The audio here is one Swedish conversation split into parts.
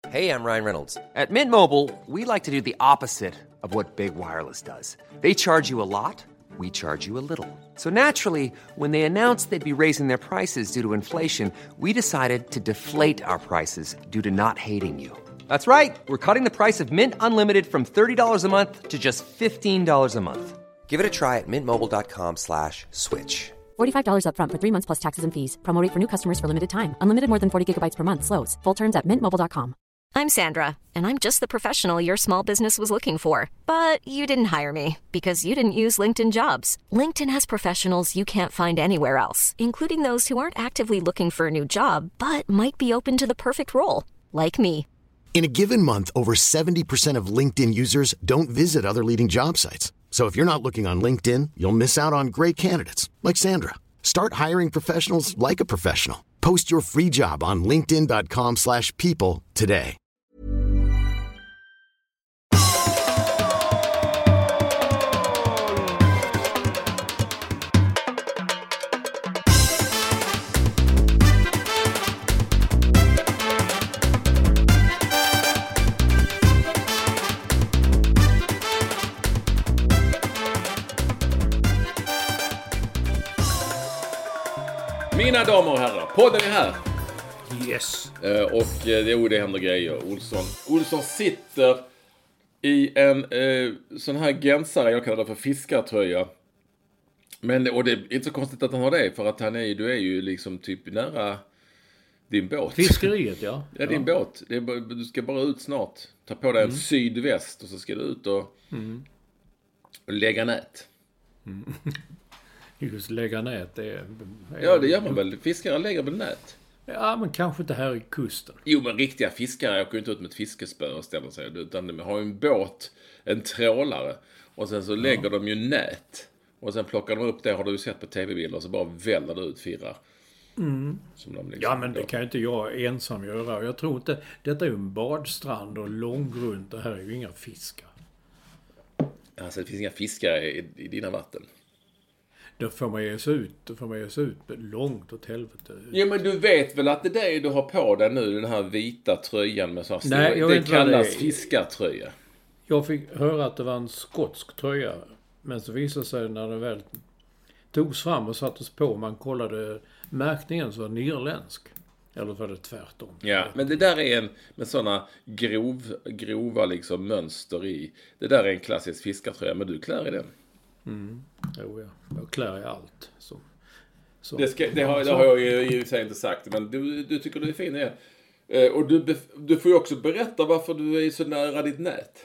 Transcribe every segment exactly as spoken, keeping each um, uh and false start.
Hey, I'm Ryan Reynolds. At Mint Mobile, we like to do the opposite of what Big Wireless does. They charge you a lot, we charge you a little. So naturally, when they announced they'd be raising their prices due to inflation, we decided to deflate our prices due to not hating you. That's right. We're cutting the price of Mint Unlimited from thirty dollars a month to just fifteen dollars a month. Give it a try at mintmobile.com slash switch. forty-five dollars up front for three months plus taxes and fees. Promo rate for new customers for limited time. Unlimited more than forty gigabytes per month slows. Full terms at mint mobile dot com. I'm Sandra, and I'm just the professional your small business was looking for. But you didn't hire me because you didn't use LinkedIn Jobs. LinkedIn has professionals you can't find anywhere else, including those who aren't actively looking for a new job, but might be open to the perfect role, like me. In a given month, over seventy percent of LinkedIn users don't visit other leading job sites. So if you're not looking on LinkedIn, you'll miss out on great candidates like Sandra. Start hiring professionals like a professional. Post your free job on linkedin.com slash people today. Mina damer och herrar, podden är här. Yes. Uh, och uh, jo, det händer grejer. Olsson, Olsson sitter i en uh, sån här gensare, jag kallar det för fiskartröja. Men, och det är inte så konstigt att han har det, för att han är, du är ju liksom typ nära din båt. Fiskeriet, ja. Ja, din ja. båt. Det är, du ska bara ut snart. Ta på dig en mm. sydväst och så ska du ut och, mm. och lägga nät. Mm. Just lägga nät, det är, är... Ja, det gör man väl. Fiskare lägger väl nät? Ja, men kanske inte här i kusten. Jo, men riktiga fiskare åker ju inte ut med ett fiskespö och ställer sig. Utan de har ju en båt, en trålare. Och sen så lägger ja. de ju nät. Och sen plockar de upp det, har du ju sett på tv-bilder. Och så bara väljer det ut firrar. Mm. Som de liksom ja, men det kan ju inte jag ensam göra. Jag tror inte... Detta är ju en badstrand och långgrunt. Det här är ju inga fiskar. Alltså, det finns inga fiskare i, i dina vatten. Då får man ge sig ut, då får man ge sig ut långt åt helvete. Ja, men du vet väl att det där du har på dig nu, den här vita tröjan med så här, Nej, jag det vet kallas det fiskartröja. Jag fick höra att det var en skotsk tröja, men så visade sig när den väl togs fram och sattes på, man kollade märkningen, så var den irländsk. Eller var det tvärtom? Ja, men det där är en med såna grov, grova liksom mönster i. Det där är en klassisk fiskartröja, men du klär i den. Mm. Jo, ja. Jag klär i allt. Så, så. Det, ska, det, har, det har jag ju i och för sig inte sagt, men du, du tycker du är fin igen. Eh, och du, du får ju också berätta varför du är så nära ditt nät.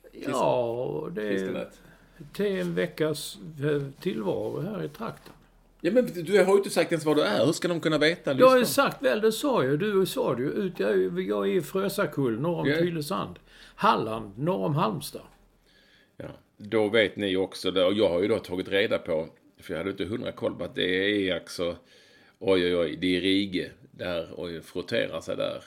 Ja, det är till en veckas tillvaro här i trakten. Ja, men du har ju inte sagt ens vad du är. Hur ska de kunna veta? Jag har ju sagt väl, det sa jag. Du sa det ju. Ut, jag, jag är i Frösakull, norr om yeah. Tylösand. Halland, norr om Halmstad. Ja, då vet ni också det. Och jag har ju då tagit reda på, för jag hade inte hundra koll på att det är också, oj oj oj, det är Rige där och frotterar sig där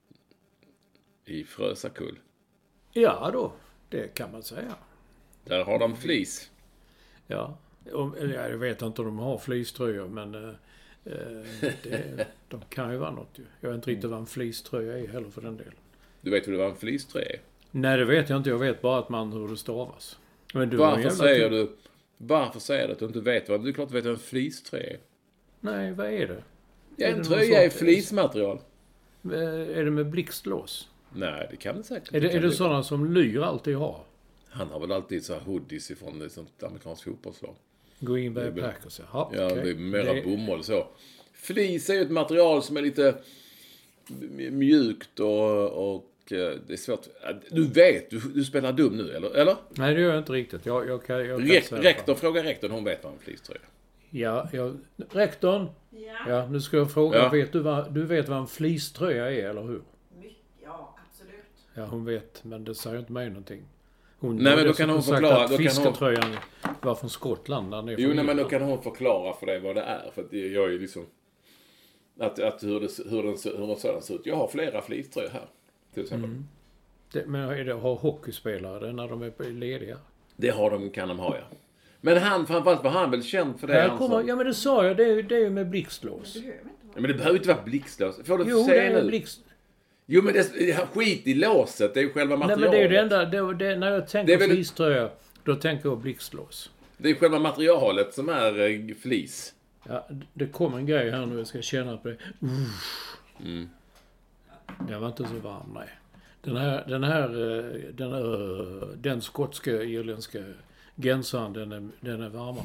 i Frösakull. Ja då, det kan man säga. Där har de flis. Ja, och, jag vet inte om de har fliströjor, men eh, det, de kan ju vara något ju. Jag vet inte riktigt vad en fliströja är heller för den delen. Du vet vad en fliströja är? Nej, det vet jag inte. Jag vet bara att man hur det stavas. Men du varför säger du varför säger du att du inte vet vad? Du är klart du vet vad en fliströja är. Nej, vad är det? Ja, en tröja är flismaterial. Är det med blixtlås? Nej, det kan det säkert. Är det, det, är det det sådana som Lyr alltid har? Han har väl alltid så här hoodies ifrån ett sånt amerikanskt fotbollslag. Green Bay Packers, ja. Ja, okay. det är mera det... bomull så. Flis är ju ett material som är lite mjukt och, och det är svårt. Du vet, du, du spelar dum nu, eller? eller? Nej, det gör jag inte riktigt. Jag, jag kan, jag kan Rek, rektor, fråga rektorn, hon vet vad en fliströja. Ja, jag, rektorn. Ja. Ja, nu ska jag fråga, ja. vet du, vad, du vet vad en fliströja är, eller hur? Ja, absolut. Ja, hon vet, men det säger inte mig någonting. Hon, nej, men då kan hon förklara. Att fiskartröjan hon... var från Skottland. Där jo, nej, men då kan hon förklara för dig vad det är. För att jag är liksom... Att, att hur, det, hur, den, hur den sådan ser ut. Jag har flera fliströjor här, till exempel. Mm. Det, men är det, har hockeyspelare när de är lediga? Det har de, kan de ha, ja. Men han, framförallt var han väl känd för det. Här kommer, ja, men det sa jag. Det är ju det är med blixtlås. Ja, men det behöver inte vara blixtlås. Får du jo, se det är nu? blixt... Jo, men det, det här skit i låset, det är ju själva materialet. Nej, men det är ju det enda... Det, det, när jag tänker väl... fleecetröja, då tänker jag blixtlås. Det är själva materialet som är eh, flis. Ja, det kommer en grej här nu, jag ska känna på det. Mm. Den var inte så varm, nej. Den här, den här, den, här, den skotska, irländska gensaren, den är, den är varmare.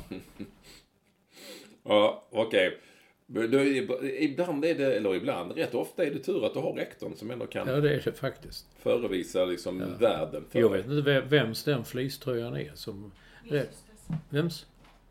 Ja, okej. Okay. Ibland är det, eller ibland, rätt ofta är det tur att du har rektorn som ändå kan... Ja, det är det faktiskt. Förevisa liksom ja. världen för Jag vet inte vems den fleecetröjan är som... Vems?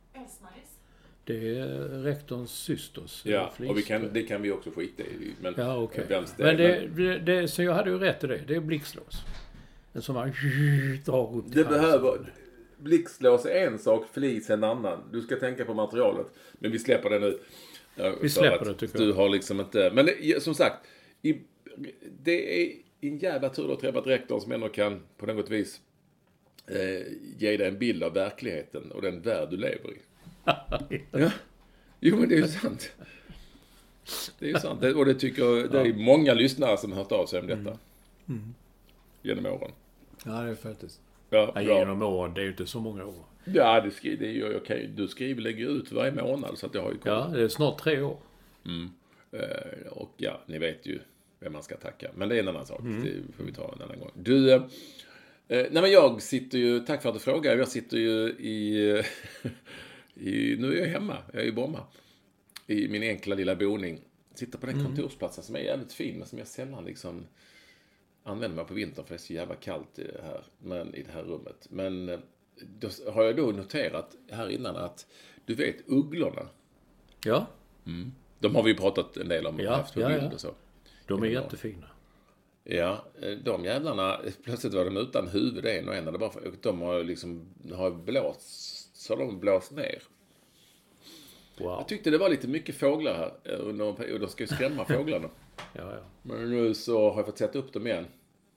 Det är rektorns systers. Ja, och vi kan, det kan vi också skita i. Men, ja, okej. Okay. Det, men det, det, det, så jag hade ju rätt i det. Det är blixtlås. En som man drar upp. Det behöver... Blixtlås är en sak, flis en annan. Du ska tänka på materialet. Men vi släpper det nu. Vi släpper det, tycker jag. Du har liksom inte... Men det, som sagt, i, det är en jävla tur att träffa rektorn som ändå kan på något vis eh, ge dig en bild av verkligheten och den värld du lever i. Ja. Jo, men det är ju sant. Det är ju sant. Och det tycker det är många lyssnare som har hört av sig om detta. Mm. Mm. Genom åren. Ja, det är faktiskt. Ja, ja, genom åren, det är ju inte så många år. Ja, det skriver, det är ju okej. Du skriver, lägger ut varje månad så att jag har ju koll. Ja, det är snart tre år. Mm. Uh, och ja, ni vet ju vem man ska tacka. Men det är en annan sak. Mm. Det får vi ta en annan gång. Du, uh, nej men jag sitter ju, tack för att du frågar. Jag sitter ju i, i nu är jag hemma. Jag är i Bromma. I min enkla lilla boning. Sitter på den mm. kontorsplatsen som är jävligt fin, men som jag sällan liksom använder mig på vintern för det är så jävla kallt i det här, men, i det här rummet. Men då har jag då noterat här innan att du vet ugglorna. Ja. Mm. De har vi ju pratat en del om. Ja, haft ja, bild ja. Och så. De är jättefina. Ja, de jävlarna, plötsligt var de utan huvud en och en. Det bara för, de har liksom har blåst, så de blåst ner. Wow. Jag tyckte det var lite mycket fåglar här under en period. De ska ju skrämma fåglarna. Ja, ja. Men nu så har jag fått sätta upp dem igen.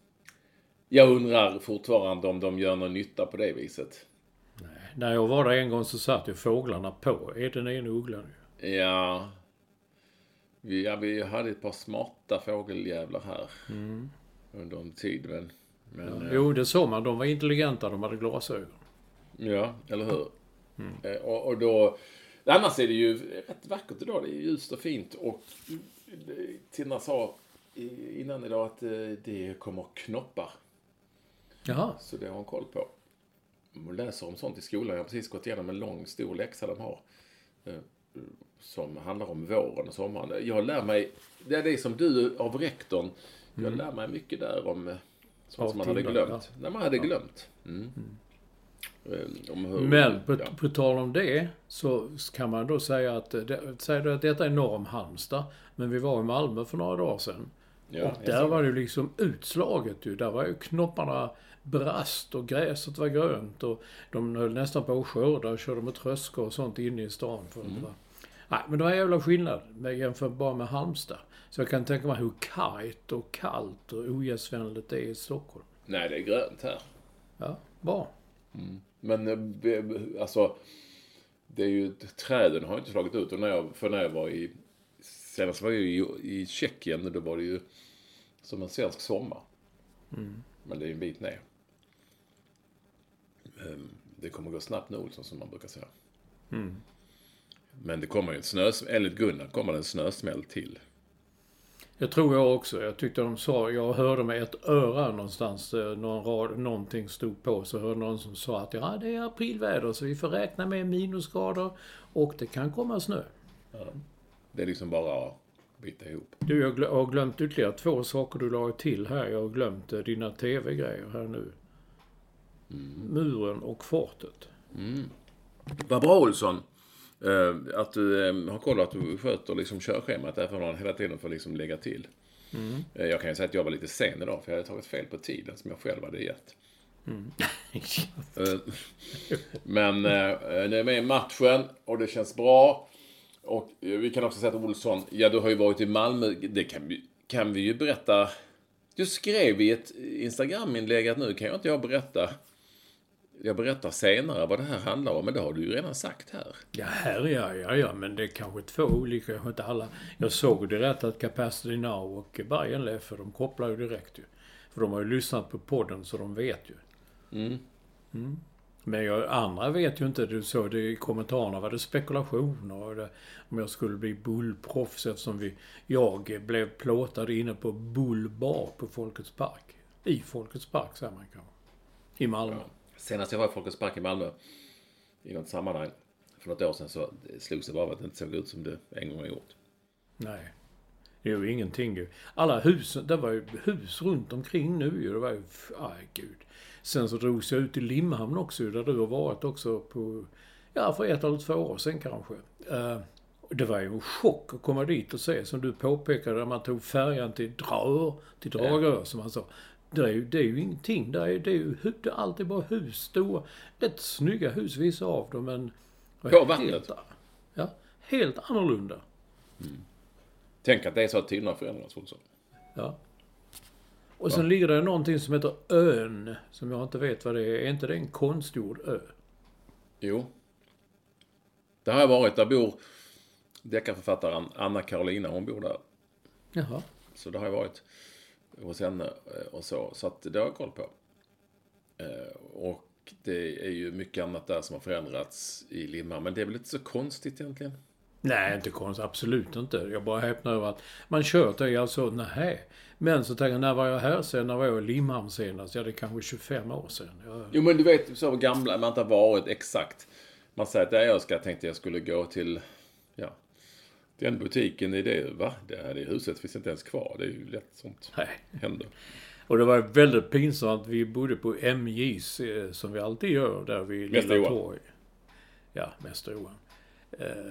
Jag undrar fortfarande om de gör någon nytta på det viset. Nej. När jag var där en gång så satt ju fåglarna på. Är den en uggla nu? Ja. Vi, ja, vi hade ett par smarta fågeljävlar här. Mm. Under en tid. Men, men, ja. äh, Jo, det såg man. De var intelligenta. De hade glasögon. Ja, eller hur? Mm. Eh, och, och då... Annars är det ju rätt vackert idag. Det är ljust och fint. Och Tina sa innan idag att det kommer knoppar. Jaha. Så det har hon koll på. Hon läser om sånt i skolan. Jag har precis gått igenom en lång, stor läxa de har. Som handlar om våren och sommaren. Jag lär mig, det är det som du av rektorn. Jag mm. lär mig mycket där om sånt som man hade glömt. Ja. När man hade ja. glömt. Mm. Mm. Hur, Men på, ja. på tal om det så kan man då säga att, det, säga att detta är norr om Halmstad. Men vi var i Malmö för några dagar sedan. Ja, och där var det liksom utslaget ju. Där var ju knopparna brast och gräset var grönt. Och de höll nästan på att skörda och körde med tröskor och sånt inne i stan. För mm. det. Nej, men det var en jävla skillnad med, jämfört bara med Halmstad. Så jag kan tänka mig hur kargt och kallt och ogästvänligt det är i Stockholm. Nej, det är grönt här. Ja, bra. Mm. Men alltså det är ju, träden har inte slagit ut. Och när jag, för när jag var i senast var jag ju i, i Tjeckien, då var det ju som en svensk sommar. Mm. Men det är ju en bit ner. Det kommer gå snabbt nu, som man brukar säga. Mm. Men det kommer ju en snösmäll, enligt Gunnar kommer det en snösmäll till. Jag tror jag också. Jag tyckte de sa, jag hörde med ett öra någonstans, någon rad, någonting stod på, så hörde någon som sa att ja, det är aprilväder så vi får räkna med minusgrader och det kan komma snö. Ja. Det är liksom bara att bita ihop. Du, jag har glömt ytterligare två saker du la till här. Jag har glömt dina tv-grejer här nu. Mm. Muren och fortet. Mm. Vad bra, Olsson. Uh, att du uh, har kollat att du sköter liksom körschemat även om man hela tiden får liksom lägga till. Mm. Uh, jag kan ju säga att jag var lite sen idag för jag hade tagit fel på tiden som jag själv hade gett. Mm. uh, men uh, det är med i matchen och det känns bra. Och uh, vi kan också säga att Olsson, ja, du har ju varit i Malmö. Det kan vi, kan vi ju berätta. Du skrev i ett Instagram-inlägg att nu kan jag inte jag berätta jag berättar senare vad det här handlar om, men det har du ju redan sagt här. Ja, här ja, ja, ja, men det är kanske två olika, jag har inte alla. Jag såg det rätt att Capacity Now och Bayern Leffe, de kopplar ju direkt ju. För de har ju lyssnat på podden så de vet ju. Mm. Mm. Men jag, andra vet ju inte, du såg det i kommentarerna, var det spekulationer och det, om jag skulle bli bullproffs eftersom vi, jag blev plåtad inne på bullbar på Folkets Park. I Folkets Park, säger man kanske. I Malmö. Ja. Senast jag var i Folkets Park i Malmö i något sammanhang för något år sedan så slog sig bara att det inte såg ut som det en gång har gjort. Nej. Det är ju ingenting ju. Alla husen, det var ju hus runt omkring nu ju. Det var ju, aj gud. Sen så drogs jag ut till Limhamn också, där du har varit också på, ja, för ett eller två år sedan kanske. Uh, det var ju en chock att komma dit och se, som du påpekade, där man tog färjan till Dragör, till Dragör, som man sa. Det är ju, det är ju ingenting. Det är, det är ju det är alltid bara hus, stora, rätt snygga hus, vissa av dem, men på vattnet. Helt, ja, helt annorlunda. Mm. Tänk att det är så att tiderna förändras också. Ja. Och sen ja. ligger det någonting som heter Ön, som jag inte vet vad det är. Är inte det en konstgjord ö? Jo. Det har jag varit. Där bor deckarförfattaren Anna Karolina. Hon bor där. Jaha. Så det har jag varit hos henne och så. Så att det har jag koll på. Och det är ju mycket annat där som har förändrats i Limhamn. Men det är väl inte så konstigt egentligen? Nej, inte konstigt. Absolut inte. Jag bara häpnar över att man kör det alltså, nej. Men så tänker jag, när var jag här sen? När var jag i Limhamn senast? Ja, det är kanske tjugofem år sedan. Jag... Jo, men du vet, så gamla man inte har varit exakt. Man säger att där jag ska, tänkte jag skulle gå till, ja, den butiken i det, va? Det här det huset finns inte ens kvar. Det är ju lätt sånt nej. händer. Och det var väldigt pinsamt att vi bodde på M J:s, eh, som vi alltid gör, där vid Lilla Torg. Ja, Mäster Johan. Eh,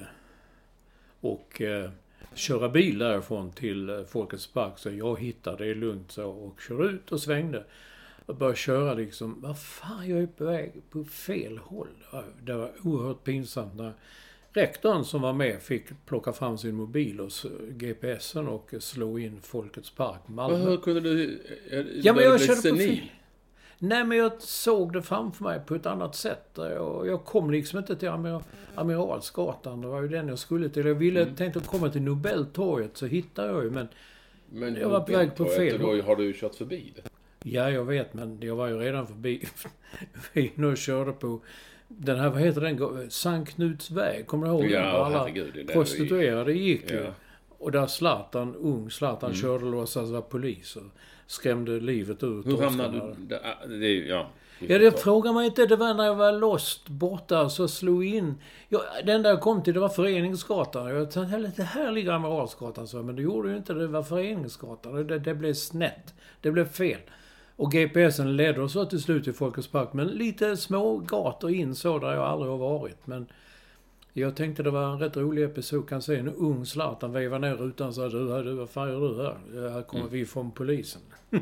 och eh, köra bil därifrån till eh, Folkets Park, så jag hittade det lugnt så, och kör ut och svängde. Och började köra liksom, vad fan, jag är på väg på fel håll. Det var oerhört pinsamt när rektorn som var med fick plocka fram sin mobil och G P S'en och slå in Folkets Park, Malmö. Hur kunde du... Är, ja, men jag körde på fel. Nej, men jag såg det framför mig på ett annat sätt. Jag, jag kom liksom inte till Amir- Amiralsgatan. Det var ju den jag skulle till. Jag ville mm. tänkte komma till Nobeltorget, så hittade jag ju, men, men jag var på väg på fel. Då har du kört förbi det? Ja, jag vet, men jag var ju redan förbi. Vi nu körde på den här, vad heter den? Sankt Knuts väg. Kommer du ihåg? Ja, alla herregud, prostituerade gick ju. Ja. Och där Zlatan, ung Zlatan, mm. körde låtsas var polis och skrämde livet ut. Hur hamnade du? Det, det, ja, ja, det frågar mig inte. Det var när jag var lost borta, så slog in. Jag, den där jag kom till, det var Föreningsgatan. Jag tänkte, det här ligger Amiralsgatan, så, men det gjorde ju inte. Det var Föreningsgatan. Det, det blev snett. Det blev fel. Och G P S'en ledde oss så till slut i Folkets Park. Men lite små gator in så där jag aldrig har varit. Men jag tänkte det var en rätt rolig episod. Kan se en ung Zlatan vevar ner rutan och sa, du, du, vad fan gör du här? Här kommer mm. vi från polisen.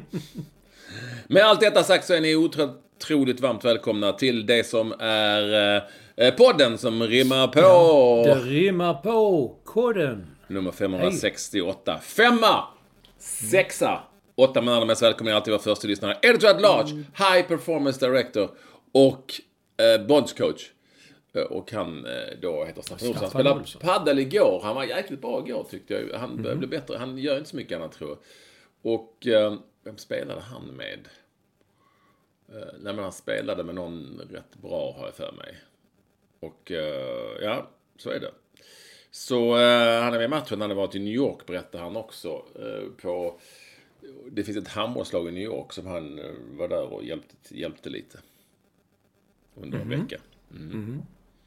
Med allt detta sagt så är ni otroligt varmt välkomna till det som är eh, podden som rimmar på. Ja, det rimmar på kodden. Nummer femhundrasextioåtta. Femma! Sexa! Åtta månader mest välkomna är alltid vara första lyssnare. Editor at large, mm. high performance director och eh, bonds coach. Och han eh, då heter Staffan Olsson. Han spelade paddel igår. Han var jäkligt bra igår tyckte jag. Han mm. blev bättre. Han gör inte så mycket annat tror jag. Och eh, vem spelade han med? Eh, nej men han spelade med någon rätt bra har jag för mig. Och eh, ja, så är det. Så eh, han är med i matchen. Han har varit i New York berättar han också. Eh, på, det finns ett handbollslag i New York som han eh, var där och hjälpte, hjälpte lite. Under en mm. vecka. Mm. Mm.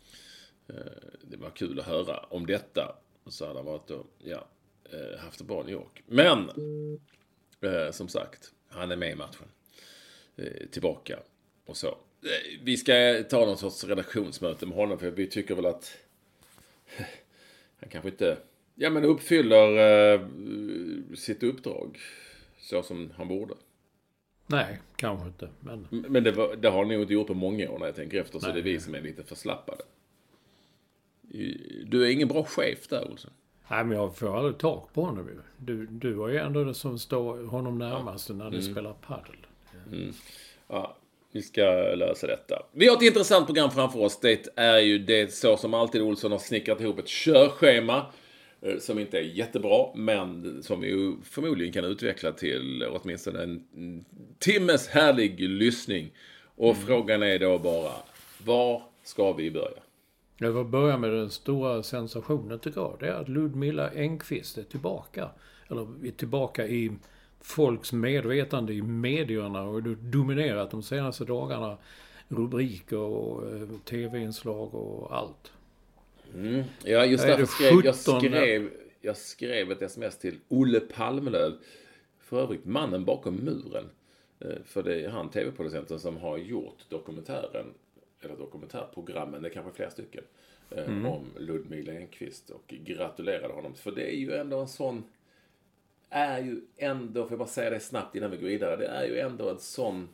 Det var kul att höra om detta. Så hade han varit och, ja, haft det bra i New York. Men, eh, som sagt, han är med i matchen. Eh, tillbaka och så. Eh, vi ska ta någon sorts redaktionsmöte med honom. För vi tycker väl att han kanske inte ja, men uppfyller eh, sitt uppdrag så som han borde. Nej, kanske inte. Men, men det, var, det har han nog inte gjort på många år när jag tänker efter. Så nej, det är vi som är lite förslappade. Du är ingen bra chef där, Olsson. Nej, men jag får aldrig tag på honom. Du, du är ju ändå det som står honom närmast ja. när du mm. spelar paddel. Ja. Mm. Ja. Vi ska lösa detta. Vi har ett intressant program framför oss. Det är ju det så som alltid Olsson har snickrat ihop ett körschema som inte är jättebra, men som vi ju förmodligen kan utveckla till åtminstone en timmes härlig lyssning. Och mm. frågan är då bara, var ska vi börja? Jag vill börja med den stora sensationen tycker jag. Det är att Ludmilla Engqvist är tillbaka. Eller är tillbaka i folks medvetande i medierna och det dominerat de senaste dagarna rubriker och tv-inslag och allt. Mm. Ja, just därför skrev jag, skrev, jag skrev ett sms till Olle Palmelöv, för övrigt mannen bakom muren. För det är han tv-producenten som har gjort dokumentären, eller dokumentärprogrammen, det är kanske flera stycken, mm. om Ludmilla Engqvist, och gratulerade honom. För det är ju ändå en sån, är ju ändå, får jag bara säga det snabbt innan vi går vidare, det är ju ändå en sån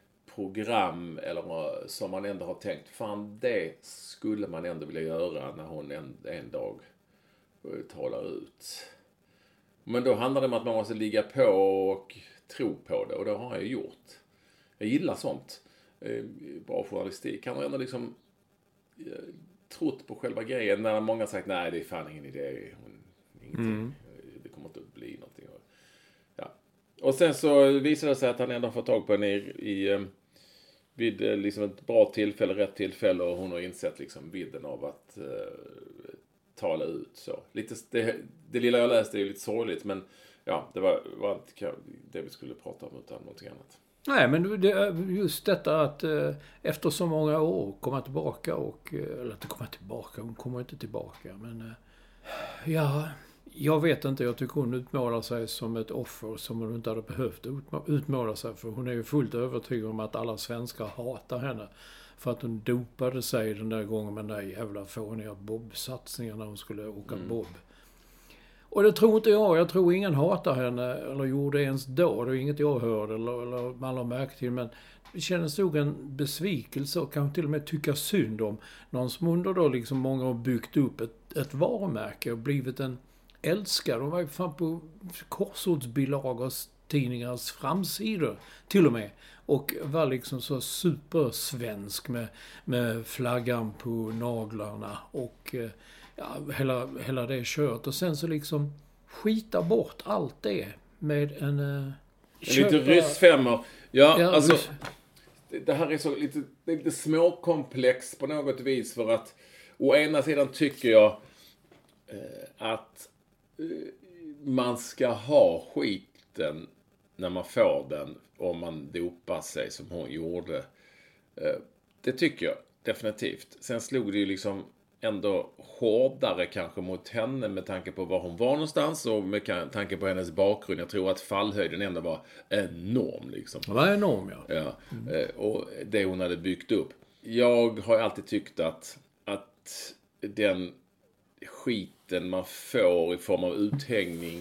program, eller som man ändå har tänkt, fan det skulle man ändå vilja göra när hon en, en dag talar ut. Men då handlar det om att man måste ligga på och tro på det, och det har jag gjort. Jag gillar sånt. Bra journalistik. Han har ändå liksom trott på själva grejen när många har sagt nej, det är fan ingen idé. Ingenting. Mm. Det kommer inte att bli någonting. Ja. Och sen så visade det sig att han ändå har fått tag på henne i, i vid liksom ett bra tillfälle, rätt tillfälle, och hon har insett liksom vidden av att uh, tala ut så. Lite, det, det lilla jag läste är ju lite sorgligt, men ja, det var, var inte det vi skulle prata om utan någonting annat. Nej, men det, just detta att eh, efter så många år komma tillbaka och, eller inte komma tillbaka, hon kommer inte tillbaka, men eh, ja, jag vet inte, jag tycker hon utmålar sig som ett offer som hon inte hade behövt utmåla sig, för hon är ju fullt övertygad om att alla svenskar hatar henne för att hon dopade sig den där gången med den där jävla fåniga bob-satsningen när hon skulle åka mm. bob. Och det tror inte jag. Jag tror ingen hatar henne eller gjorde ens då. Det är inget jag hörde eller, eller man har märkt till. Men det kändes nog en besvikelse och kanske till och med tycka synd om någon som under då liksom många har byggt upp ett, ett varumärke och blivit en älskad. De var ju fan på korsordsbilagors tidningars framsidor till och med. Och var liksom så supersvensk med, med flaggan på naglarna och ja, hela, hela det kört. Och sen så liksom skita bort allt det med en... Uh, lite ryssfemmor. Ja, ja, alltså... Ryss... Det här är så lite, lite småkomplex på något vis, för att å ena sidan tycker jag eh, att eh, man ska ha skiten när man får den om man dopar sig som hon gjorde. Eh, det tycker jag definitivt. Sen slog det ju liksom ändå hårdare kanske mot henne med tanke på var hon var någonstans och med tanke på hennes bakgrund. Jag tror att fallhöjden ändå var enorm liksom. Det var enorm, ja. Ja. Mm. Och det hon hade byggt upp. Jag har alltid tyckt att, att den skiten man får i form av uthängning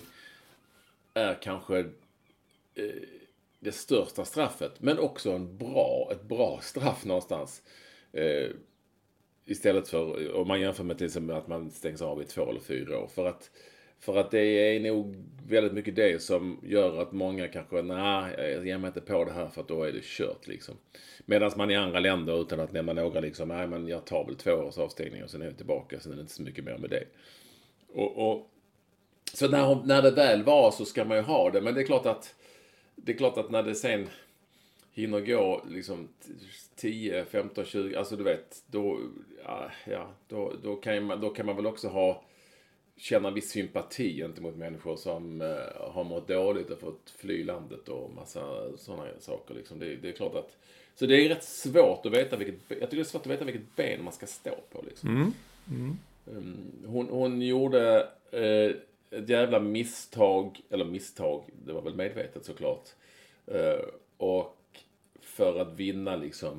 är kanske eh, det största straffet. Men också en bra, ett bra straff någonstans. Eh, Istället för, om man jämför med till exempel att man stängs av i två eller fyra år. För att, för att det är nog väldigt mycket det som gör att många kanske, nej, jag ger mig inte på det här för att då är det kört liksom. Medan man i andra länder, utan att nämna några liksom, nej men jag tar väl två års avstängning och sen är jag tillbaka, sen är det inte så mycket mer med det. Och, och, så när, när det väl var så ska man ju ha det, men det är klart att, det är klart att när det sen hinner gå liksom tio, femton, tjugo, alltså du vet, då, ja, ja, då, då, kan man, då kan man väl också ha, känna viss sympati gentemot människor som eh, har mått dåligt och fått fly landet och massa sådana saker. Liksom. Det, det är klart att, så det är rätt svårt att veta vilket, jag tycker det är svårt att veta vilket ben man ska stå på. Liksom. Mm. Mm. Um, hon, hon gjorde eh, ett jävla misstag, eller misstag, det var väl medvetet såklart. Uh, och för att vinna liksom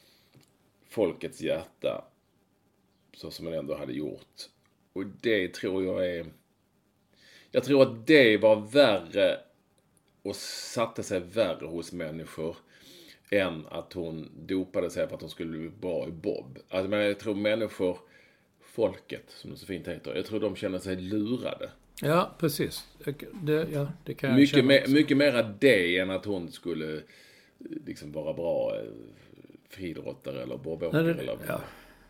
folkets hjärta så som man ändå hade gjort. Och det tror jag är, jag tror att det var värre och satte sig värre hos människor än att hon dopade sig för att hon skulle bli bra i bob. Alltså, men jag tror människor, folket som det så fint heter, jag tror de känner sig lurade. Ja, precis. Det, ja, det kan jag mycket, känna me- mycket mera det än att hon skulle liksom vara bra eh, friidrottare eller bobåkare. Eller... Ja.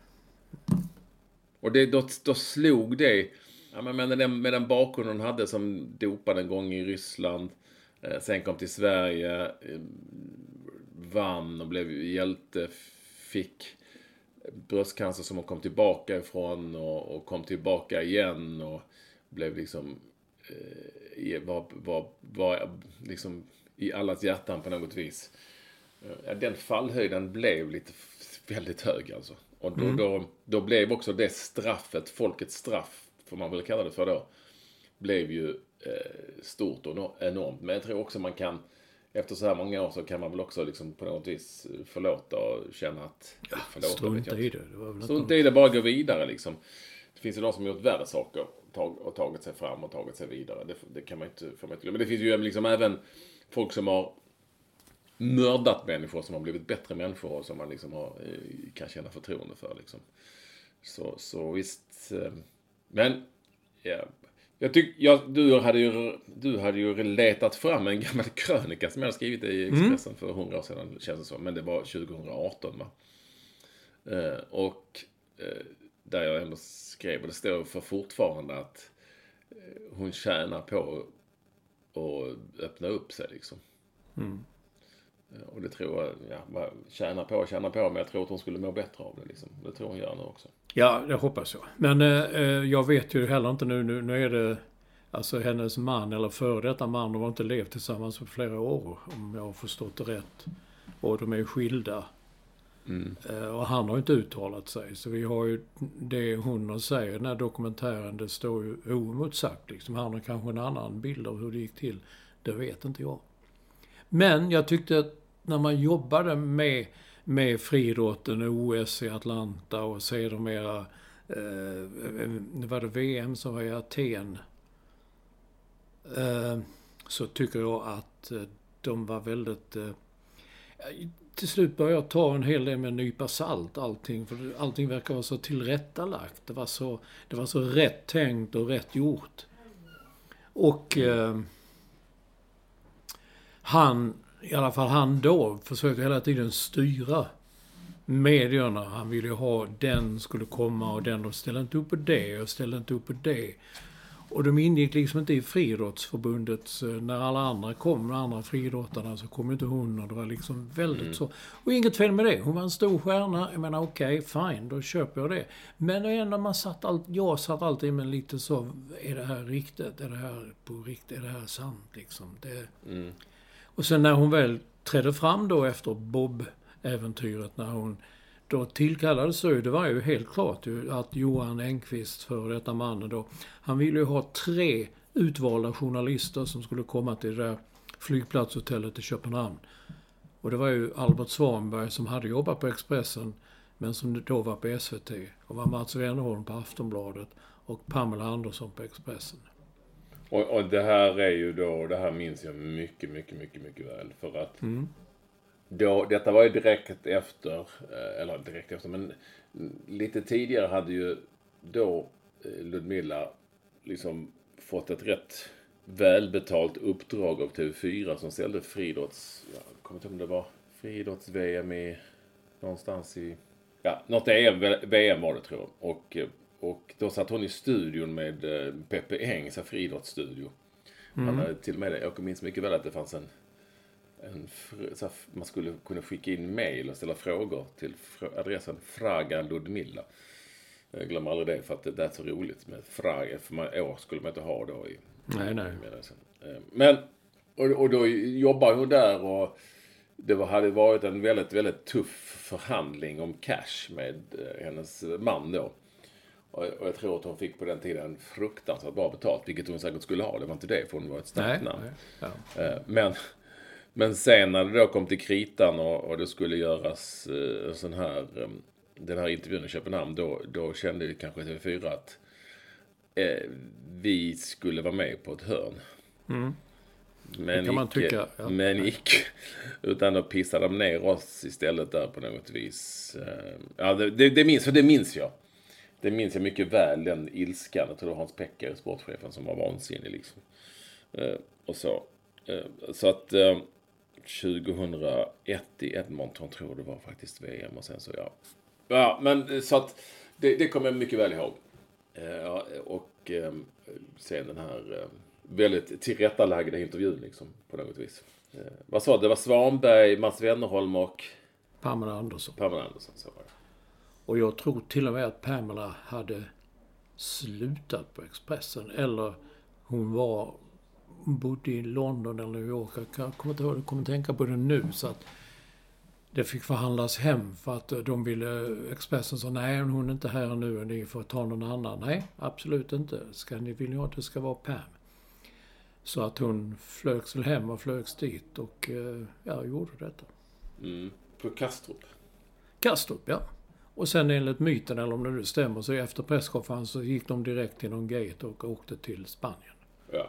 Och det, då, då slog det, ja, men med, den, med den bakgrunden hon hade som dopade en gång i Ryssland, eh, sen kom till Sverige, eh, vann och blev hjälte, fick bröstcancer som hon kom tillbaka ifrån och, och kom tillbaka igen och blev liksom eh, var, var, var liksom i allas hjärtan på något vis. Eh, den fallhöjden blev lite väldigt hög alltså. Och då, mm. då, då blev också det straffet, folkets straff, får man väl kalla det för då, blev ju eh, stort och enormt. Men jag tror också man kan, efter så här många år så kan man väl också liksom på något vis förlåta och känna att... Ja, förlåta, strunta i det. Det var väl strunta i det, bara gå vidare liksom. Det finns ju de som har gjort värre saker tag, och tagit sig fram och tagit sig vidare. Det, det kan man inte, får man inte glömma. Men det finns ju liksom även folk som har mördat människor som har blivit bättre människor och som man liksom har, kan känna förtroende för liksom. Så, så visst. Men ja, jag tycker jag, du hade ju du hade ju letat fram en gammal krönika som jag hade skrivit i Expressen mm. för hundra år sedan, känns det som, men det var tjugohundraarton va. Eh, och eh, där jag ändå skrev, och det står för fortfarande att eh, hon tjänar på att öppna upp sig liksom. Mm. Och det tror jag, ja, tjänar på, tjänar på, men jag tror att hon skulle må bättre av det liksom. Det tror hon gör nu också. Ja, det hoppas jag. Men eh, jag vet ju heller inte nu, nu, nu är det alltså hennes man eller före detta man, de har inte levt tillsammans för flera år, om jag har förstått det rätt. Och de är skilda. Mm. Eh, och han har inte uttalat sig. Så vi har ju det hon säger i den här dokumentären, det står ju oemotsagt liksom. Han har kanske en annan bild av hur det gick till. Det vet inte jag. Men jag tyckte att när man jobbade med, med friidrotten, O S i Atlanta och sedermera eh, var det V M som var i Aten, eh, så tycker jag att eh, de var väldigt... Eh, till slut började jag ta en hel del med en nypa salt allting, för allting verkar vara så tillrättalagt. Det var så, det var så rätt tänkt och rätt gjort. Och... Eh, Han, i alla fall han då, försökte hela tiden styra medierna. Han ville ju ha den skulle komma och den och ställde inte upp på det och ställde inte upp på det. Och de ingick liksom inte i friidrottsförbundet. När alla andra kom, de andra friidrottarna, så kom inte hon, och det var liksom väldigt mm. så. Och inget fel med det. Hon var en stor stjärna. Jag menar okej, okay, fine, då köper jag det. Men ändå man satt allt, jag satt alltid med lite så, är det här riktigt? Är det här på riktigt? Är det här sant liksom? Det... Mm. Och sen när hon väl trädde fram då efter Bob-äventyret, när hon då tillkallades, så det var ju helt klart ju att Johan Engqvist, för detta mannen då, han ville ju ha tre utvalda journalister som skulle komma till det där flygplatshotellet i Köpenhamn. Och det var ju Albert Svanberg som hade jobbat på Expressen, men som då var på S V T, och var Mats Wennerholm på Aftonbladet och Pamela Andersson på Expressen. Och, och det här är ju då, det här minns jag mycket, mycket, mycket, mycket väl. För att mm. då, detta var ju direkt efter, eller direkt efter, men lite tidigare hade ju då Ludmilla liksom fått ett rätt välbetalt uppdrag av T V fyra som ställde friidrotts, jag kommer inte ihåg om det var friidrotts-V M i någonstans i, ja, något E M, V M var det tror jag. Och Och då satt hon i studion med eh, Peppe Eng, så friidrottsstudio. Mm. Han hade till och med det. Jag minns mycket väl att det fanns en, en så här, man skulle kunna skicka in mejl och ställa frågor till fr- adressen Fraga Ludmilla. Jag glömmer aldrig det, för att det, det är så roligt med Fraga. För man, år skulle man inte ha då i. Nej, nej. Men, och, och då jobbar hon där, och det var, hade varit en väldigt, väldigt tuff förhandling om cash med eh, hennes man då. Och jag tror att hon fick på den tiden fruktansvärt bra betalt, vilket hon säkert skulle ha. Det var inte det, för hon var ett starkt namn. Nej, ja. Men, men sen när det då kom till kritan och, och det skulle göras uh, sån här, um, den här intervjun i Köpenhamn, då, då kände vi kanske T V fyra att eh, vi skulle vara med på ett hörn. Mm. Men, kan man icke, tycka, ja. men icke. Utan då pissade de ner oss istället där på något vis. Uh, ja, det, det, det, minns, för det minns jag. Det minns jag mycket väl, den ilskan. Jag tror det var Hans Pecker, sportchefen, som var vansinnig liksom. Eh, och så. Eh, så att... Eh, tjugohundraett i Edmonton tror jag det var faktiskt V M och sen så ja. Ja, men så att det, det kommer jag mycket väl ihåg. Eh, och eh, sen den här eh, väldigt tillrättalagda intervjun liksom på något vis. Eh, vad sa det? Det var Svanberg, Mats Wennerholm och Pamela Andersson. Pamela Andersson, så var det. Och jag tror till och med att Pamela hade slutat på Expressen. Eller hon var hon bodde i London eller New York. Jag kommer inte ihåg, jag kommer tänka på det nu. Så att det fick förhandlas hem för att de ville, Expressen sa nej, hon är inte här nu, ni får ta någon annan. Nej, absolut inte. Ska ni vilja att det ska vara Pam? Så att hon flögs väl hem och flögs dit och ja, gjorde detta. Mm. På Kastrup. Kastrup, ja. Och sen enligt myten, eller om det nu stämmer, så efter presskonferensen så gick de direkt till någon gate och åkte till Spanien. Ja.